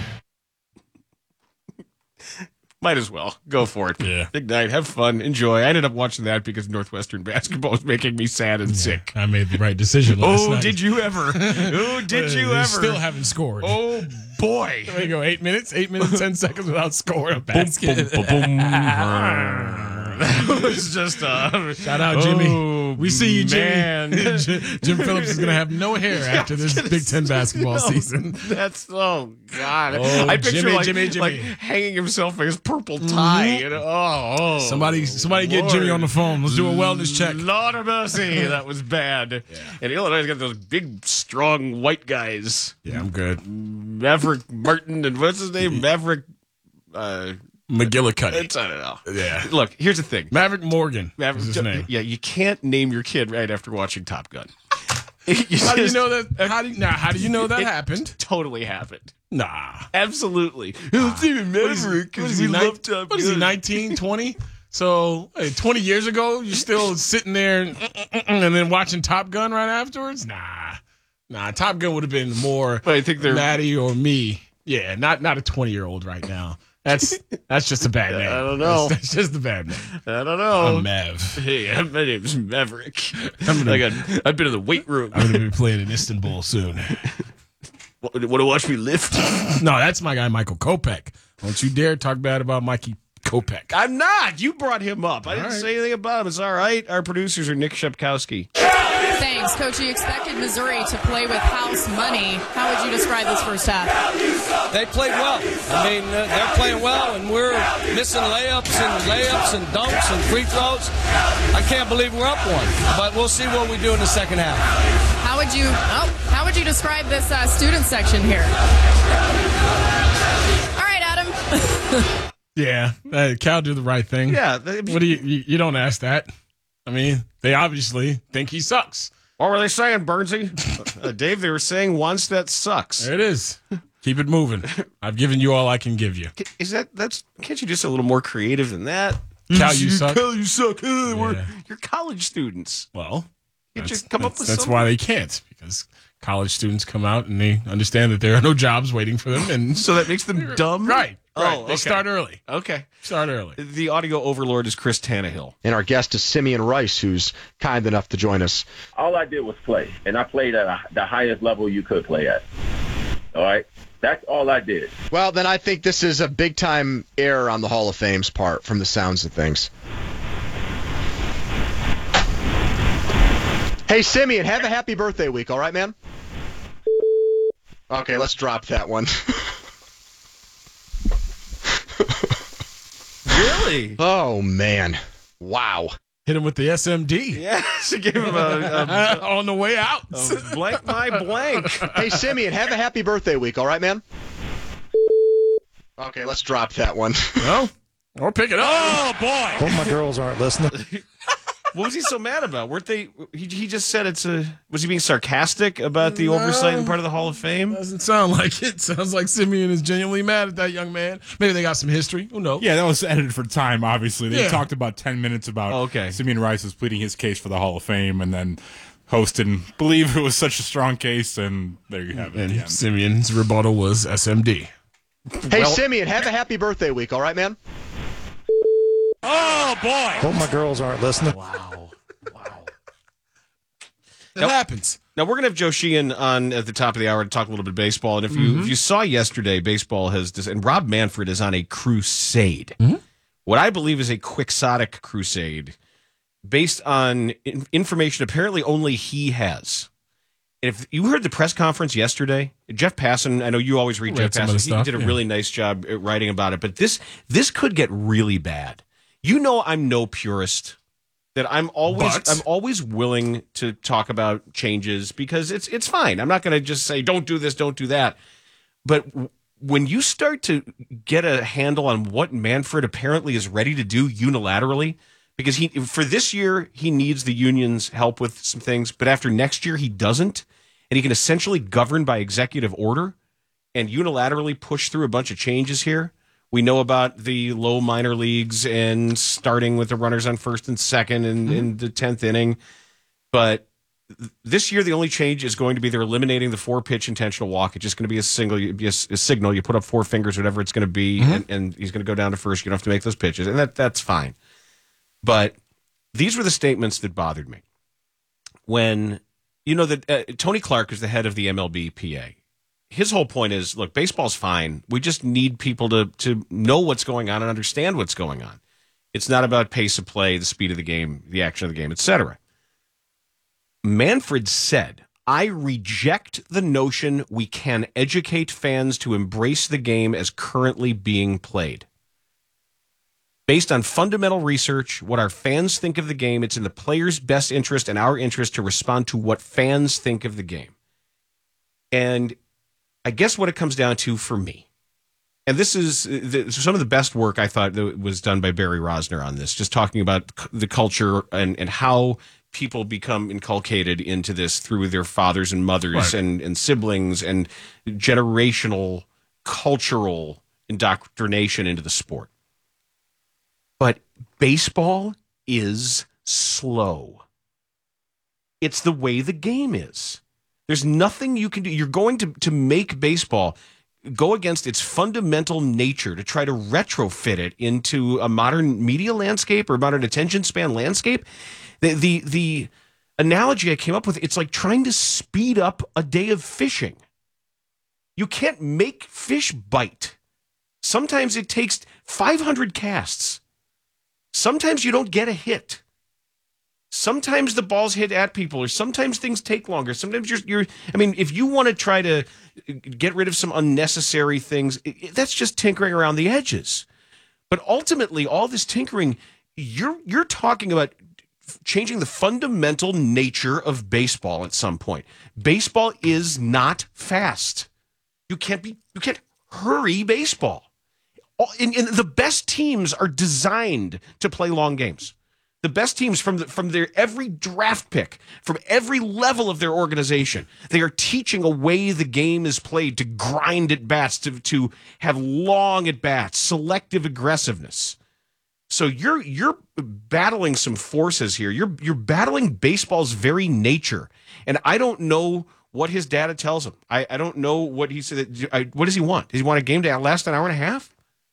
Might as well. Go for it. Yeah. Big night. Have fun. Enjoy. I ended up watching that because Northwestern basketball was making me sad and yeah, sick. I made the right decision last oh, night. did you ever? Oh, did you they ever? Still haven't scored. Oh, boy. There you go. Eight minutes. Eight minutes, ten seconds without scoring a basket. Boom, boom, boom, boom. That was just uh shout out, Jimmy. Oh, we see you, Jimmy. man. Jim Phillips is going to have no hair after this Big Ten basketball no, season. That's, oh, God. Oh, I picture Jimmy, like, Jimmy, Jimmy. like hanging himself in his purple tie. Mm-hmm. And, oh, oh, somebody somebody Lord. get Jimmy on the phone. Let's do a wellness check. Lord of mercy. That was bad. Yeah. And Illinois got those big, strong white guys. Yeah, I'm good. Maverick Martin and what's his name? Maverick... Uh, McGillicuddy. It's, I don't know. Yeah. Look, here's the thing. Maverick Morgan Maverick, is his name. Yeah, you can't name your kid right after watching Top Gun. You how just, do you know that? How do you, now, how do you know that it happened? Totally happened. Nah. Absolutely. Nah. Maverick, what is he, we love Top What is he, nineteen, twenty? So, hey, twenty years ago, you're still sitting there and, and then watching Top Gun right afterwards? Nah. Nah, Top Gun would have been more but I think they're, Maddie or me. Yeah, not not a twenty-year-old right now. That's that's just a bad name. I don't know. That's, that's just a bad name. I don't know. I'm Mav. Hey, my name's Maverick. I'm gonna, I got, I've been in the weight room. I'm going to be playing in Istanbul soon. Want to watch me lift? No, that's my guy, Michael Kopech. Don't you dare talk bad about Mikey Kopech. I'm not. You brought him up. I all didn't right. say anything about him. It's all right. Our producers are Nick Shepkowski. Thanks, Coach. You expected Missouri to play with house money. How would you describe this first half? They played well. I mean, uh, they're playing well, and we're missing layups and layups and dunks and free throws. I can't believe we're up one, but we'll see what we do in the second half. How would you? Oh, how would you describe this uh, student section here? All right, Adam. Yeah, uh, Cal did the right thing. Yeah. What do you, you? You don't ask that. I mean, they obviously think he sucks. What were they saying, Bernsey? uh, Dave, they were saying once that sucks. There it is. Keep it moving. I've given you all I can give you. Is that that's? Can't you just a little more creative than that? Cal, you suck. Cal, you suck. Uh, Yeah. We're you're college students. Well, you that's, just come up that's, with that's something. why they can't, because college students come out and they understand that there are no jobs waiting for them, and so that makes them dumb. Right. Oh, right. okay. They start early. Okay. Start early. The audio overlord is Chris Tannehill. And our guest is Simeon Rice, who's kind enough to join us. All I did was play, and I played at a, the highest level you could play at. All right? That's all I did. Well, then I think this is a big-time error on the Hall of Fame's part, from the sounds of things. Hey, Simeon, have a happy birthday week, all right, man? Okay, let's drop that one. Really? Oh, man. Wow. Hit him with the S M D. Yes, you gave him a, a, on the way out. a blank my blank. Hey, Simeon, have a happy birthday week, all right, man? Okay, let's drop that one. No? Or pick it up. Oh, boy. Hope my girls aren't listening. What was he so mad about? Weren't they? He, he just said it's a. Was he being sarcastic about the No. oversight and part of the Hall of Fame? Doesn't sound like it. Sounds like Simeon is genuinely mad at that young man. Maybe they got some history. Who knows? Yeah, that was edited for time, obviously. They Yeah. talked about ten minutes about Oh, okay. Simeon Rice was pleading his case for the Hall of Fame, and then host didn't believe it was such a strong case, and there you have it. at the And end. Simeon's rebuttal was S M D. Hey, Well- Simeon, have a happy birthday week, all right, man? Oh boy! Hope my girls aren't listening. Wow! Wow! It Now- happens. Now we're gonna have Joe Sheehan on at the top of the hour to talk a little bit of baseball. And if you Mm-hmm. if you saw yesterday, baseball has dis- and Rob Manfred is on a crusade. Mm-hmm. What I believe is a quixotic crusade, based on in- information apparently only he has. And if you heard the press conference yesterday, Jeff Passan, I know you always read Read Jeff some of the Passan. He stuff, did a yeah. really nice job at writing about it. But this this could get really bad. You know, I'm no purist. That I'm always But- I'm always willing to talk about changes because it's it's fine. I'm not going to just say don't do this, don't do that. But w- when you start to get a handle on what Manfred apparently is ready to do unilaterally, because he for this year he needs the union's help with some things, but after next year he doesn't, and he can essentially govern by executive order and unilaterally push through a bunch of changes here. We know about the low minor leagues and starting with the runners on first and second in, mm-hmm. in the tenth inning. But this year, the only change is going to be they're eliminating the four-pitch intentional walk. It's just going to be a single, be a, a signal. You put up four fingers, whatever it's going to be, mm-hmm. and, and he's going to go down to first. You don't have to make those pitches, and that that's fine. But these were the statements that bothered me. When, you know, that uh, Tony Clark is the head of the M L B P A. His whole point is, look, baseball's fine. We just need people to to know what's going on and understand what's going on. It's not about pace of play, the speed of the game, the action of the game, et cetera. Manfred said, I reject the notion we can educate fans to embrace the game as currently being played. Based on fundamental research, what our fans think of the game, it's in the players' best interest and our interest to respond to what fans think of the game. And I guess what it comes down to for me, and this is the, some of the best work I thought that was done by Barry Rosner on this, just talking about the culture and, and how people become inculcated into this through their fathers and mothers right. and, and siblings and generational cultural indoctrination into the sport. But baseball is slow. It's the way the game is. There's nothing you can do. You're going to, to make baseball go against its fundamental nature to try to retrofit it into a modern media landscape or modern attention span landscape. The, the the analogy I came up with, it's like trying to speed up a day of fishing. You can't make fish bite. Sometimes it takes five hundred casts. Sometimes you don't get a hit. Sometimes the balls hit at people, or sometimes things take longer. Sometimes you're, you're I mean, if you want to try to get rid of some unnecessary things, it, that's just tinkering around the edges. But ultimately, all this tinkering, you're you're talking about changing the fundamental nature of baseball at some point. Baseball is not fast. You can't be, you can't hurry baseball. In, in, the best teams are designed to play long games. The best teams from the, from their every draft pick, from every level of their organization, they are teaching a way the game is played to grind at bats, to, to have long at bats, selective aggressiveness. So you're you're battling some forces here. You're you're battling baseball's very nature, and I don't know what his data tells him. I, I don't know what he said. I, what does he want? Does he want a game to last an hour and a half?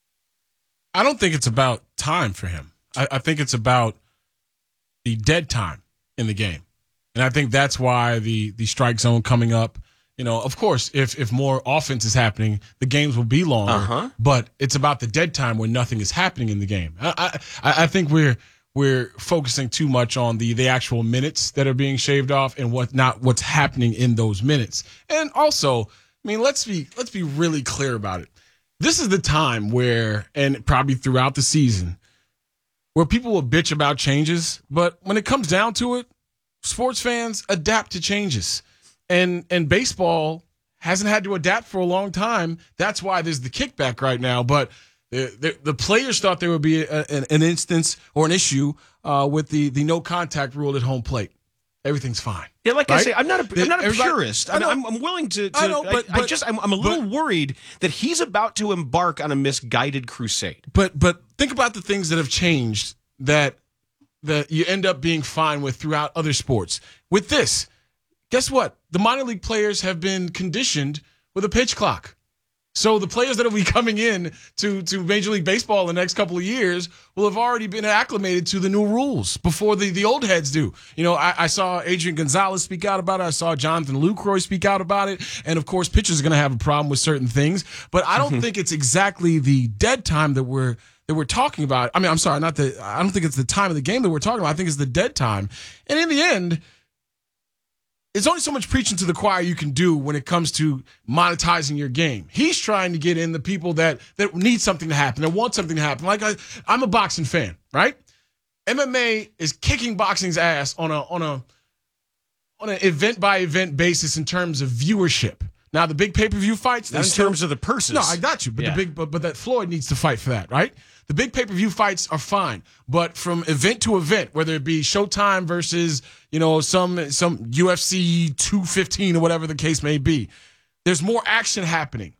I don't think it's about time for him. I, I think it's about the dead time in the game, and I think that's why the the strike zone coming up. You know, of course, if if more offense is happening, the games will be longer. Uh-huh. But it's about the dead time when nothing is happening in the game. I I, I think we're we're focusing too much on the the actual minutes that are being shaved off and what not what's happening in those minutes. And also, I mean, let's be let's be really clear about it. This is the time where, and probably throughout the season, where people will bitch about changes, but when it comes down to it, sports fans adapt to changes. And and baseball hasn't had to adapt for a long time. That's why there's the kickback right now. But the the, the players thought there would be a, an, an instance or an issue uh, with the, the no contact rule at home plate. Everything's fine. Yeah, like right? I say, I'm not a, I'm not a purist. I mean, I'm, I'm willing to. to I know, but, I, but I just I'm, I'm a little but, worried that he's about to embark on a misguided crusade. But but think about the things that have changed that that you end up being fine with throughout other sports. With this, guess what? The minor league players have been conditioned with a pitch clock. So the players that will be coming in to, to Major League Baseball in the next couple of years will have already been acclimated to the new rules before the, the old heads do. You know, I, I saw Adrian Gonzalez speak out about it. I saw Jonathan Lucroy speak out about it. And, of course, pitchers are going to have a problem with certain things. But I don't think it's exactly the dead time that we're that we're talking about. I mean, I'm sorry, not the. I don't think it's the time of the game that we're talking about. I think it's the dead time. And in the end, there's only so much preaching to the choir you can do when it comes to monetizing your game. He's trying to get in the people that that need something to happen, that want something to happen. Like I, I'm a boxing fan, right? M M A is kicking boxing's ass on a on a on an event by event basis in terms of viewership. Now the big pay per view fights, not in still, terms of the purses. No, I got you, but yeah. the big but but that Floyd needs to fight for that, right? The big pay-per-view fights are fine, but from event to event, whether it be Showtime versus, you know, some some U F C two fifteen or whatever the case may be, there's more action happening.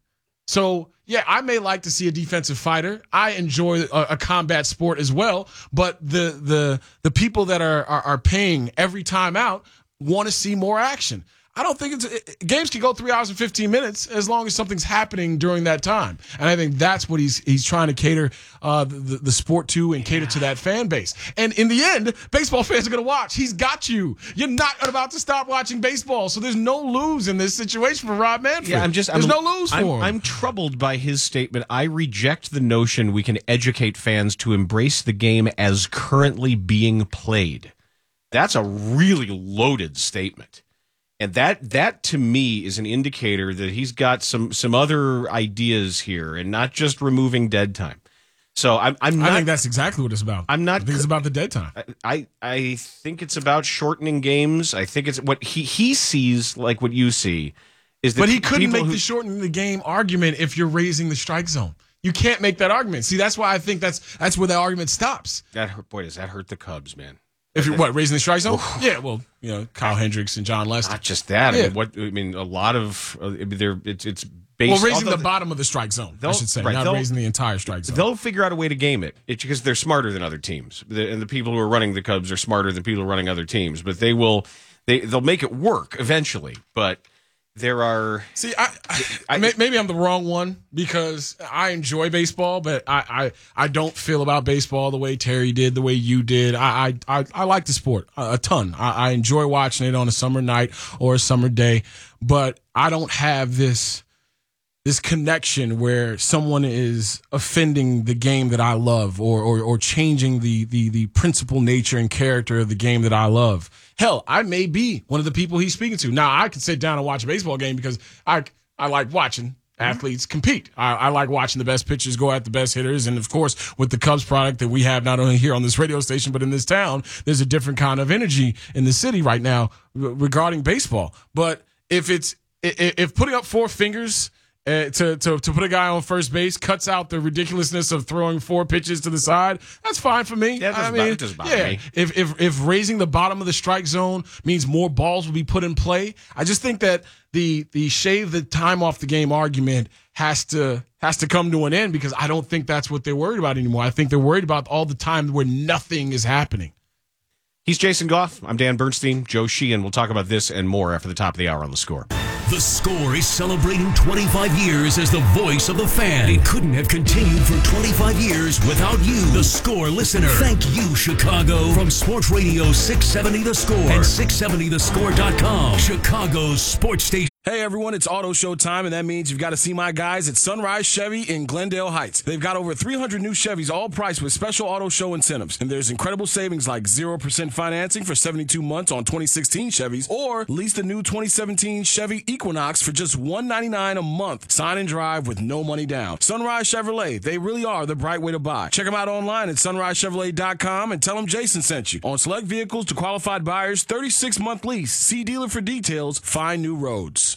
So, yeah, I may like to see a defensive fighter. I enjoy a, a combat sport as well. But the the the people that are are, are paying every time out want to see more action. I don't think it's it, games can go three hours and fifteen minutes as long as something's happening during that time. And I think that's what he's he's trying to cater uh, the, the sport to and cater to that fan base. And in the end, baseball fans are going to watch. He's got you. You're not about to stop watching baseball. So there's no lose in this situation for Rob Manfred. Yeah, I'm just, there's I'm, no lose for I'm, him. I'm troubled by his statement. I reject the notion we can educate fans to embrace the game as currently being played. That's a really loaded statement. And that that to me is an indicator that he's got some some other ideas here, and not just removing dead time. So I'm I'm not, I think that's exactly what it's about. I'm not. I think it's about the dead time. I I think it's about shortening games. I think it's what he he sees, like what you see, is that but he couldn't make who, the shortening the game argument if you're raising the strike zone. You can't make that argument. See, that's why I think that's that's where the argument stops. That hurt, boy, does that hurt the Cubs, man? If you're what raising the strike zone? Yeah, well, you know, Kyle Hendricks and John Lester. Not just that. Yeah. I mean, what I mean, a lot of uh, they're it's it's based. Well, raising the they, bottom of the strike zone, I should say, right, not raising the entire strike zone. They'll figure out a way to game it. It's because they're smarter than other teams, the, and the people who are running the Cubs are smarter than people who are running other teams. But they will, they they'll make it work eventually. But there are see, I, I maybe I'm the wrong one because I enjoy baseball, but I, I, I don't feel about baseball the way Terry did, the way you did. I I, I, I like the sport a, a ton. I, I enjoy watching it on a summer night or a summer day, but I don't have this this connection where someone is offending the game that I love or or, or changing the, the the principal nature and character of the game that I love. Hell, I may be one of the people he's speaking to. Now, I can sit down and watch a baseball game because I I like watching athletes compete. I, I like watching the best pitchers go at the best hitters. And, of course, with the Cubs product that we have not only here on this radio station but in this town, there's a different kind of energy in the city right now regarding baseball. But if it's if putting up four fingers – Uh, to, to to put a guy on first base cuts out the ridiculousness of throwing four pitches to the side. That's fine for me. Yeah, I mean, mean, it doesn't bother yeah. me. If if if raising the bottom of the strike zone means more balls will be put in play, I just think that the the shave the time off the game argument has to has to come to an end because I don't think that's what they're worried about anymore. I think they're worried about all the time where nothing is happening. He's Jason Goff. I'm Dan Bernstein. Joe Sheehan. We'll talk about this and more after the top of the hour on The Score. The Score is celebrating twenty-five years as the voice of the fan. It couldn't have continued for twenty-five years without you, the Score listener. Thank you, Chicago. From Sports Radio six seventy The Score and six seventy the score dot com, Chicago's sports station. Hey everyone, it's Auto Show time, and that means you've got to see my guys at Sunrise Chevy in Glendale Heights. They've got over three hundred new Chevys, all priced with special Auto Show incentives. And there's incredible savings like zero percent financing for seventy-two months on twenty sixteen Chevys, or lease the new twenty seventeen Chevy Equinox for just one hundred ninety-nine dollars a month. Sign and drive with no money down. Sunrise Chevrolet, they really are the bright way to buy. Check them out online at sunrise chevrolet dot com and tell them Jason sent you. On select vehicles to qualified buyers, thirty-six month lease. See dealer for details. Find new roads.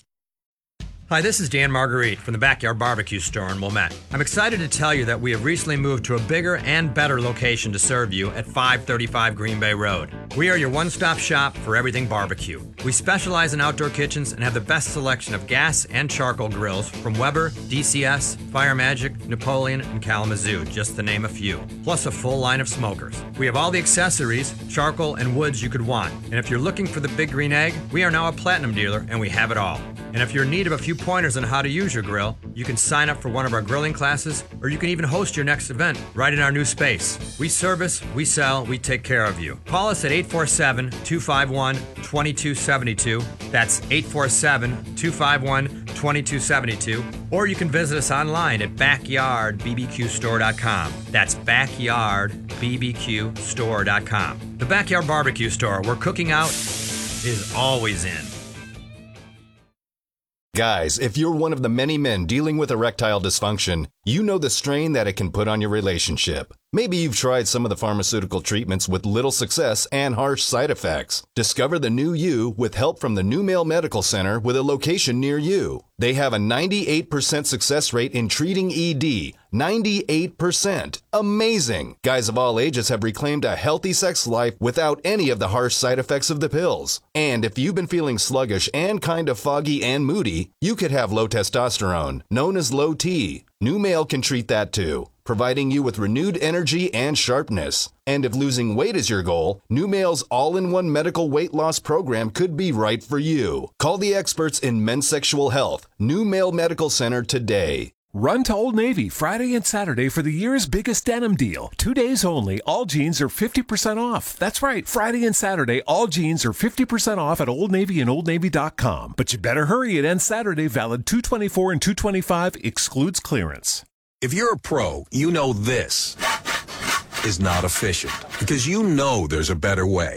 Hi, this is Dan Marguerite from the Backyard Barbecue Store in Wilmette. I'm excited to tell you that we have recently moved to a bigger and better location to serve you at five thirty-five Green Bay Road. We are your one-stop shop for everything barbecue. We specialize in outdoor kitchens and have the best selection of gas and charcoal grills from Weber, D C S, Fire Magic, Napoleon, and Kalamazoo, just to name a few. Plus a full line of smokers. We have all the accessories, charcoal, and woods you could want. And if you're looking for the big green egg, we are now a platinum dealer and we have it all. And if you're in need of a few pointers on how to use your grill, you can sign up for one of our grilling classes, or you can even host your next event right in our new space. We service, we sell, we take care of you. Call us at eight four seven, two five one, two two seven two. That's eight four seven, two five one, two two seven two. Or you can visit us online at backyard b b q store dot com. That's backyard b b q store dot com. The Backyard Barbecue Store, where cooking out is always in. Guys, if you're one of the many men dealing with erectile dysfunction, you know the strain that it can put on your relationship. Maybe you've tried some of the pharmaceutical treatments with little success and harsh side effects. Discover the new you with help from the New Mail Medical Center with a location near you. They have a ninety-eight percent success rate in treating E D. ninety-eight percent. Amazing! Guys of all ages have reclaimed a healthy sex life without any of the harsh side effects of the pills. And if you've been feeling sluggish and kind of foggy and moody, you could have low testosterone, known as low T. New Mail can treat that too, providing you with renewed energy and sharpness. And if losing weight is your goal, New Mail's all-in-one medical weight loss program could be right for you. Call the experts in men's sexual health, New Mail Medical Center today. Run to Old Navy Friday and Saturday for the year's biggest denim deal. Two days only, all jeans are fifty percent off. That's right, Friday and Saturday, all jeans are fifty percent off at Old Navy and Old Navy dot com. But you better hurry, it ends Saturday, valid two twenty-four and two twenty-five, excludes clearance. If you're a pro, you know this is not efficient because you know there's a better way.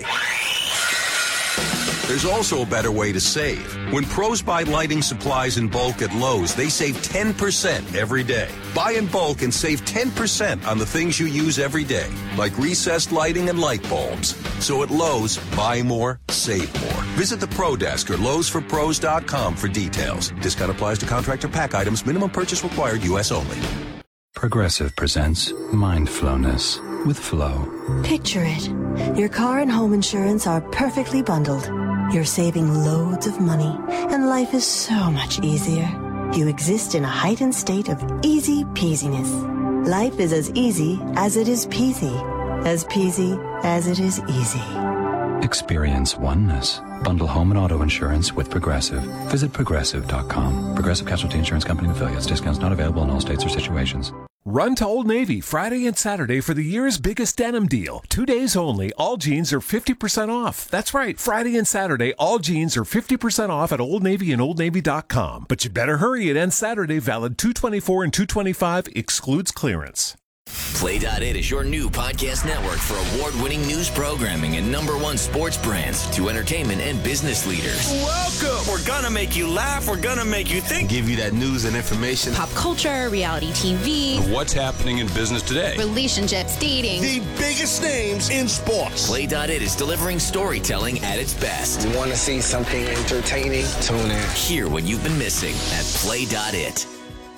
There's also a better way to save. When pros buy lighting supplies in bulk at Lowe's, they save ten percent every day. Buy in bulk and save ten percent on the things you use every day, like recessed lighting and light bulbs. So at Lowe's, buy more, save more. Visit the Pro Desk or Lowe's For Pros dot com for details. Discount applies to contractor pack items. Minimum purchase required. U S only. Progressive presents Mindflowness with Flow. Picture it. Your car and home insurance are perfectly bundled. You're saving loads of money, and life is so much easier. You exist in a heightened state of easy peasiness. Life is as easy as it is peasy. As peasy as it is easy. Experience oneness. Bundle home and auto insurance with Progressive. Visit Progressive dot com. Progressive Casualty Insurance Company and affiliates. Discounts not available in all states or situations. Run to Old Navy Friday and Saturday for the year's biggest denim deal. Two days only, all jeans are fifty percent off. That's right, Friday and Saturday, all jeans are fifty percent off at Old Navy and Old Navy dot com. But you better hurry, it ends Saturday, valid two twenty-four and two twenty-five, excludes clearance. Play dot it is your new podcast network for award-winning news programming and number one sports brands to entertainment and business leaders. Welcome! We're gonna make you laugh, we're gonna make you think. Give you that news and information. Pop culture, reality T V. What's happening in business today. Relationships, dating. The biggest names in sports. Play dot it is delivering storytelling at its best. You want to see something entertaining? Tune in. Hear what you've been missing at Play dot it.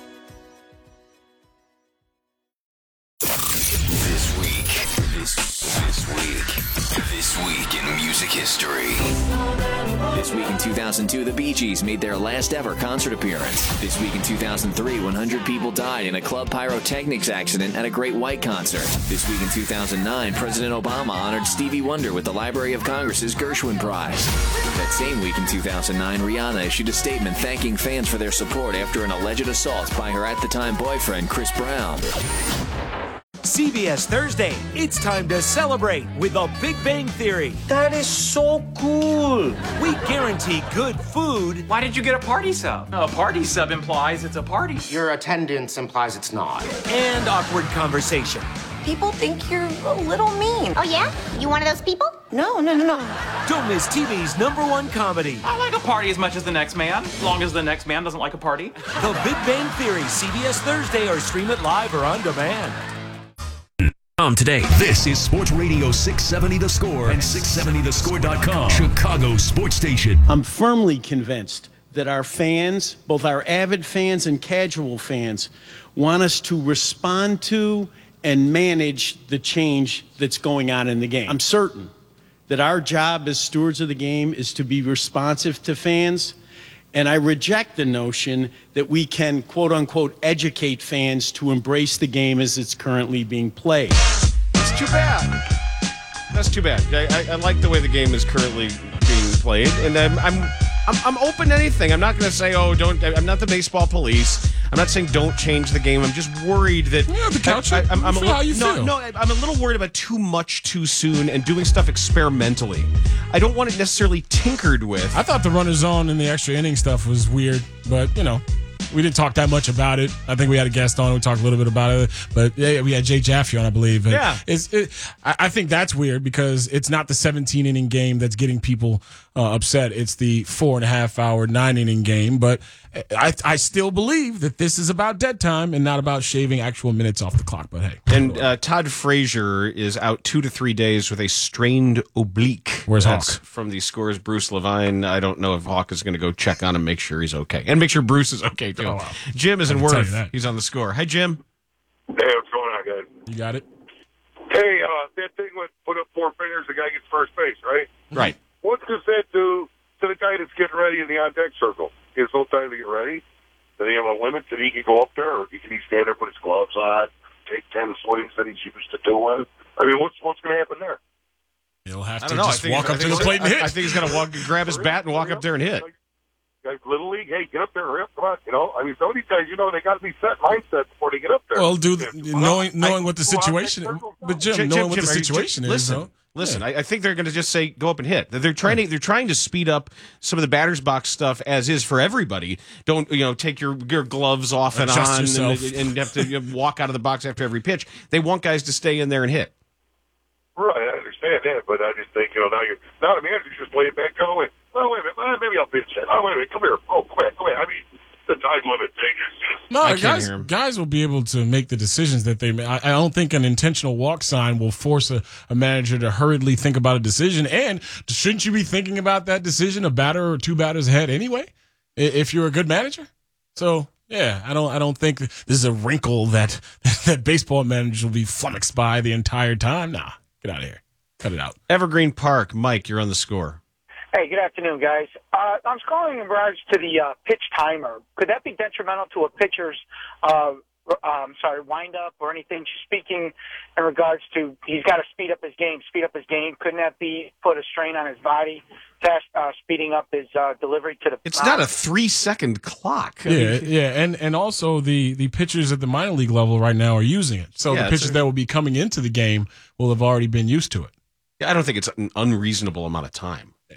This week, this, this week, this week in music history. This week in two thousand two, the Bee Gees made their last ever concert appearance. This week in two thousand three, one hundred people died in a club pyrotechnics accident at a Great White concert. This week in two thousand nine, President Obama honored Stevie Wonder with the Library of Congress's Gershwin Prize. That same week in two thousand nine, Rihanna issued a statement thanking fans for their support after an alleged assault by her at-the-time boyfriend, Chris Brown. C B S Thursday, it's time to celebrate with The Big Bang Theory. That is so cool. We guarantee good food. Why did you get a party sub? A party sub implies it's a party. Your attendance implies it's not. And awkward conversation. People think you're a little mean. Oh, yeah? You one of those people? No, no, no, no. Don't miss T V's number one comedy. I like a party as much as the next man, as long as the next man doesn't like a party. The Big Bang Theory, C B S Thursday, or stream it live or on demand. Um, today, this is Sports Radio six seventy The Score and six seventy the score dot com, Chicago sports station. I'm firmly convinced that our fans, both our avid fans and casual fans, want us to respond to and manage the change that's going on in the game. I'm certain that our job as stewards of the game is to be responsive to fans, and I reject the notion that we can, quote unquote, educate fans to embrace the game as it's currently being played. It's too bad. That's too bad. I, I, I like the way the game is currently being played, and I'm I'm I'm, I'm open to anything. I'm not going to say, oh, don't. I'm not the baseball police. I'm not saying don't change the game. I'm just worried that. Yeah, the couch. I, I, I'm, I'm a how little, you no, feel. no, I'm a little worried about too much too soon and doing stuff experimentally. I don't want it necessarily tinkered with. I thought the runner zone and the extra inning stuff was weird, but you know. We didn't talk that much about it. I think we had a guest on. We talked a little bit about it, but yeah, we had Jay Jaffe on, I believe. And yeah, it's, it, I, I think that's weird because it's not the seventeen inning game that's getting people uh, upset it's the four and a half hour, nine inning game. But I, I still believe that this is about dead time and not about shaving actual minutes off the clock. But hey. And uh, Todd Frazier is out two to three days with a strained oblique. Where's That's Hawk? From the Scores, Bruce Levine. I don't know if Hawk is going to go check on him, make sure he's okay. And make sure Bruce is okay, too. Oh, wow. Jim is in I can tell you Worth. that. He's on the Score. Hi, Jim. Hey, what's going on, guys? You got it? Hey, uh, that thing with put up four fingers, the guy gets first base, right? Right. What does that do to the guy that's getting ready in the on-deck circle? He has no time to get ready. Does he have a limit that he can go up there, or can he stand there, put his gloves on, take ten swings that he's used to doing? I mean, what's what's going to happen there? He'll have I to don't know. just I think walk up I to think the plate and I, hit. I think he's going to walk, grab his bat and walk up there and hit. Like Little League, hey, get up there, hurry up, come on. You know, I mean, some of these guys, you know, they got to be set mindset before they get up there. Well, do the, Yeah. knowing knowing I- what the well, situation is. But Jim, Jim, knowing Jim, what the Jim, are you- situation is. listen, though. Listen, Yeah. I, I think they're going to just say go up and hit. They're trying to they're trying to speed up some of the batter's box stuff as is for everybody. Don't you know take your your gloves off and Adjust on yourself. and, and have to you know, walk out of the box after every pitch. They want guys to stay in there and hit. Right, I understand that, but I just think, you know, now you're now the manager's just laying back, going, wait, oh, wait a minute, well, maybe I'll pitch that. Oh, wait a minute, come here. Oh, come here, come here. I mean, the time limit thing is just... No, I can't guys, hear him. guys will be able to make the decisions that they make. I, I don't think an intentional walk sign will force a, a manager to hurriedly think about a decision. And shouldn't you be thinking about that decision a batter or two batters ahead anyway, i- if you're a good manager? So, yeah, I don't I don't think this is a wrinkle that, that baseball managers will be flummoxed by the entire time. Nah, get out of here. Cut it out. Evergreen Park, Mike, you're on the Score. Hey, good afternoon, guys. Uh, I was calling in regards to the uh, pitch timer. Could that be detrimental to a pitcher's, uh, um, sorry, wind up or anything? Speaking in regards to he's got to speed up his game, speed up his game. Couldn't that be put a strain on his body, fast, uh, speeding up his uh, delivery to the? It's not a three second clock. I Yeah, mean, yeah, and and also the the pitchers at the minor league level right now are using it. So Yeah, the it's pitchers a- that will be coming into the game will have already been used to it. I don't think it's an unreasonable amount of time. Yeah.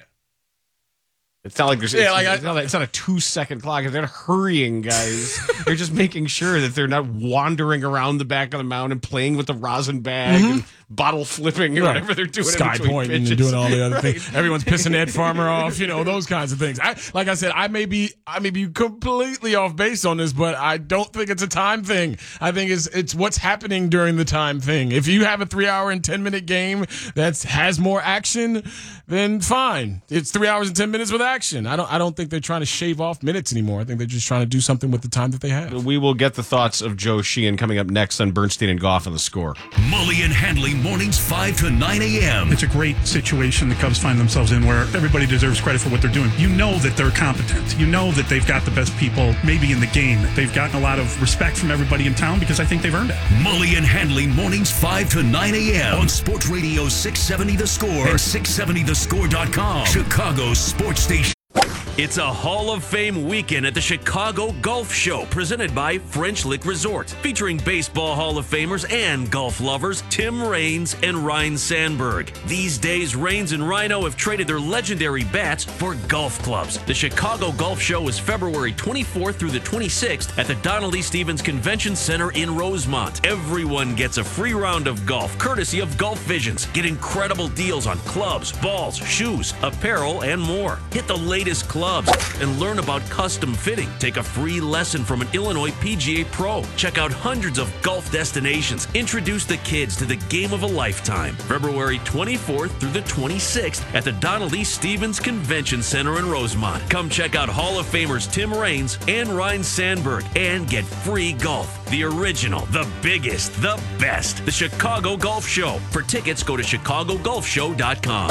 It's not like there's Yeah, it's, like I- it's, not, it's not a two second clock. They're not hurrying guys. They're just making sure that they're not wandering around the back of the mound and playing with the rosin bag and bottle flipping or Right. whatever they're doing. in Sky between pointing and pitches. doing all the other Right. things. Everyone's pissing Ed Farmer off, you know, those kinds of things. I, like I said, I may be, I may be completely off base on this, but I don't think it's a time thing. I think it's it's what's happening during the time thing. If you have a three hour and ten minute game that has more action, then fine. It's three hours and ten minutes with action. I don't, I don't think they're trying to shave off minutes anymore. I think they're just trying to do something with the time that they have. We will get the thoughts of Joe Sheehan coming up next on Bernstein and Goff on the Score. Mully and Handley mornings five to nine a.m. It's a great situation the Cubs find themselves in where everybody deserves credit for what they're doing. You know that they're competent. You know that they've got the best people maybe in the game. They've gotten a lot of respect from everybody in town because I think they've earned it. Mully and Handley mornings five to nine a.m. on Sports Radio six seventy The Score and six seventy the score dot com. Chicago's sports station. It's a Hall of Fame weekend at the Chicago Golf Show, presented by French Lick Resort, featuring baseball Hall of Famers and golf lovers Tim Raines and Ryan Sandberg. These days, Raines and Rhino have traded their legendary bats for golf clubs. The Chicago Golf Show is February twenty-fourth through the twenty-sixth at the Donald E. Stevens Convention Center in Rosemont. Everyone gets a free round of golf, courtesy of Golf Visions. Get incredible deals on clubs, balls, shoes, apparel, and more. Hit the latest clubs and learn about custom fitting. Take a free lesson from an Illinois P G A pro. Check out hundreds of golf destinations. Introduce the kids to the game of a lifetime. February twenty-fourth through the twenty-sixth at the Donald E. Stevens Convention Center in Rosemont. Come check out Hall of Famers Tim Raines and Ryan Sandberg and get free golf. The original, the biggest, the best. The Chicago Golf Show. For tickets, go to chicago golf show dot com.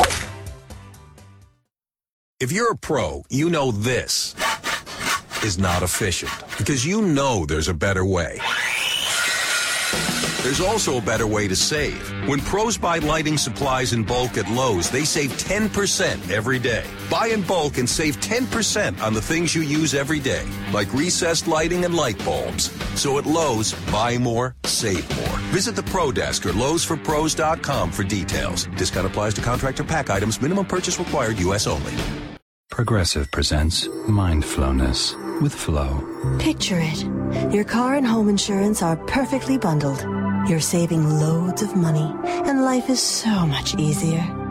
If you're a pro, you know this is not efficient because you know there's a better way. There's also a better way to save. When pros buy lighting supplies in bulk at Lowe's, they save ten percent every day. Buy in bulk and save ten percent on the things you use every day, like recessed lighting and light bulbs. So at Lowe's, buy more, save more. Visit the Pro Desk or Lowe's For Pros dot com for details. Discount applies to contractor pack items. Minimum purchase required. U S only. Progressive presents Mindflowness with Flow. Picture it. Your car and home insurance are perfectly bundled. You're saving loads of money, and life is so much easier.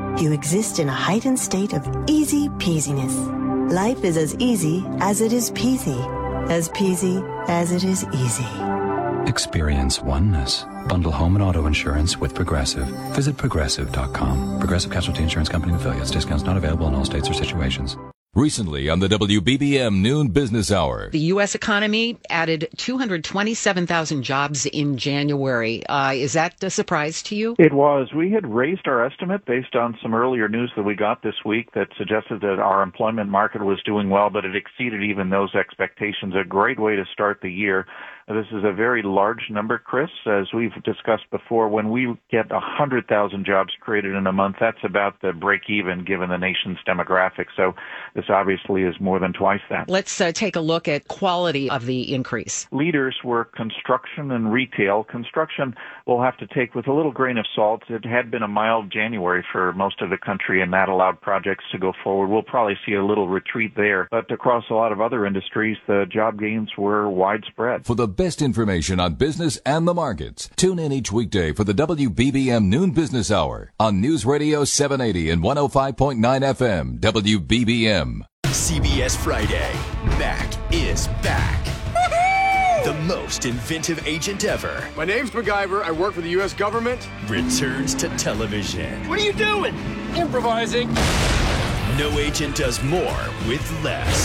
You exist in a heightened state of easy peasiness. Life is as easy as it is peasy. As peasy as it is easy. Experience oneness. Bundle home and auto insurance with Progressive. Visit progressive dot com. Progressive Casualty Insurance Company and affiliates. Discounts not available in all states or situations. Recently on the W B B M Noon Business Hour. The U S economy added two hundred twenty-seven thousand jobs in January. Uh, is that a surprise to you? It was. We had raised our estimate based on some earlier news that we got this week that suggested that our employment market was doing well, but it exceeded even those expectations. A great way to start the year. This is a very large number, Chris. As we've discussed before, when we get one hundred thousand jobs created in a month, that's about the break-even given the nation's demographics. So this obviously is more than twice that. Let's uh, take a look at quality of the increase. Leaders were construction and retail. Construction we'll have to take with a little grain of salt. It had been a mild January for most of the country, and that allowed projects to go forward. We'll probably see a little retreat there. But across a lot of other industries, the job gains were widespread. For the best information on business and the markets, tune in each weekday for the W B B M Noon Business Hour on News Radio seven eighty and one oh five point nine F M, W B B M. C B S Friday. Mac is back. The most inventive agent ever. My name's MacGyver. I work for the U S government. Returns to television. What are you doing? Improvising. No agent does more with less.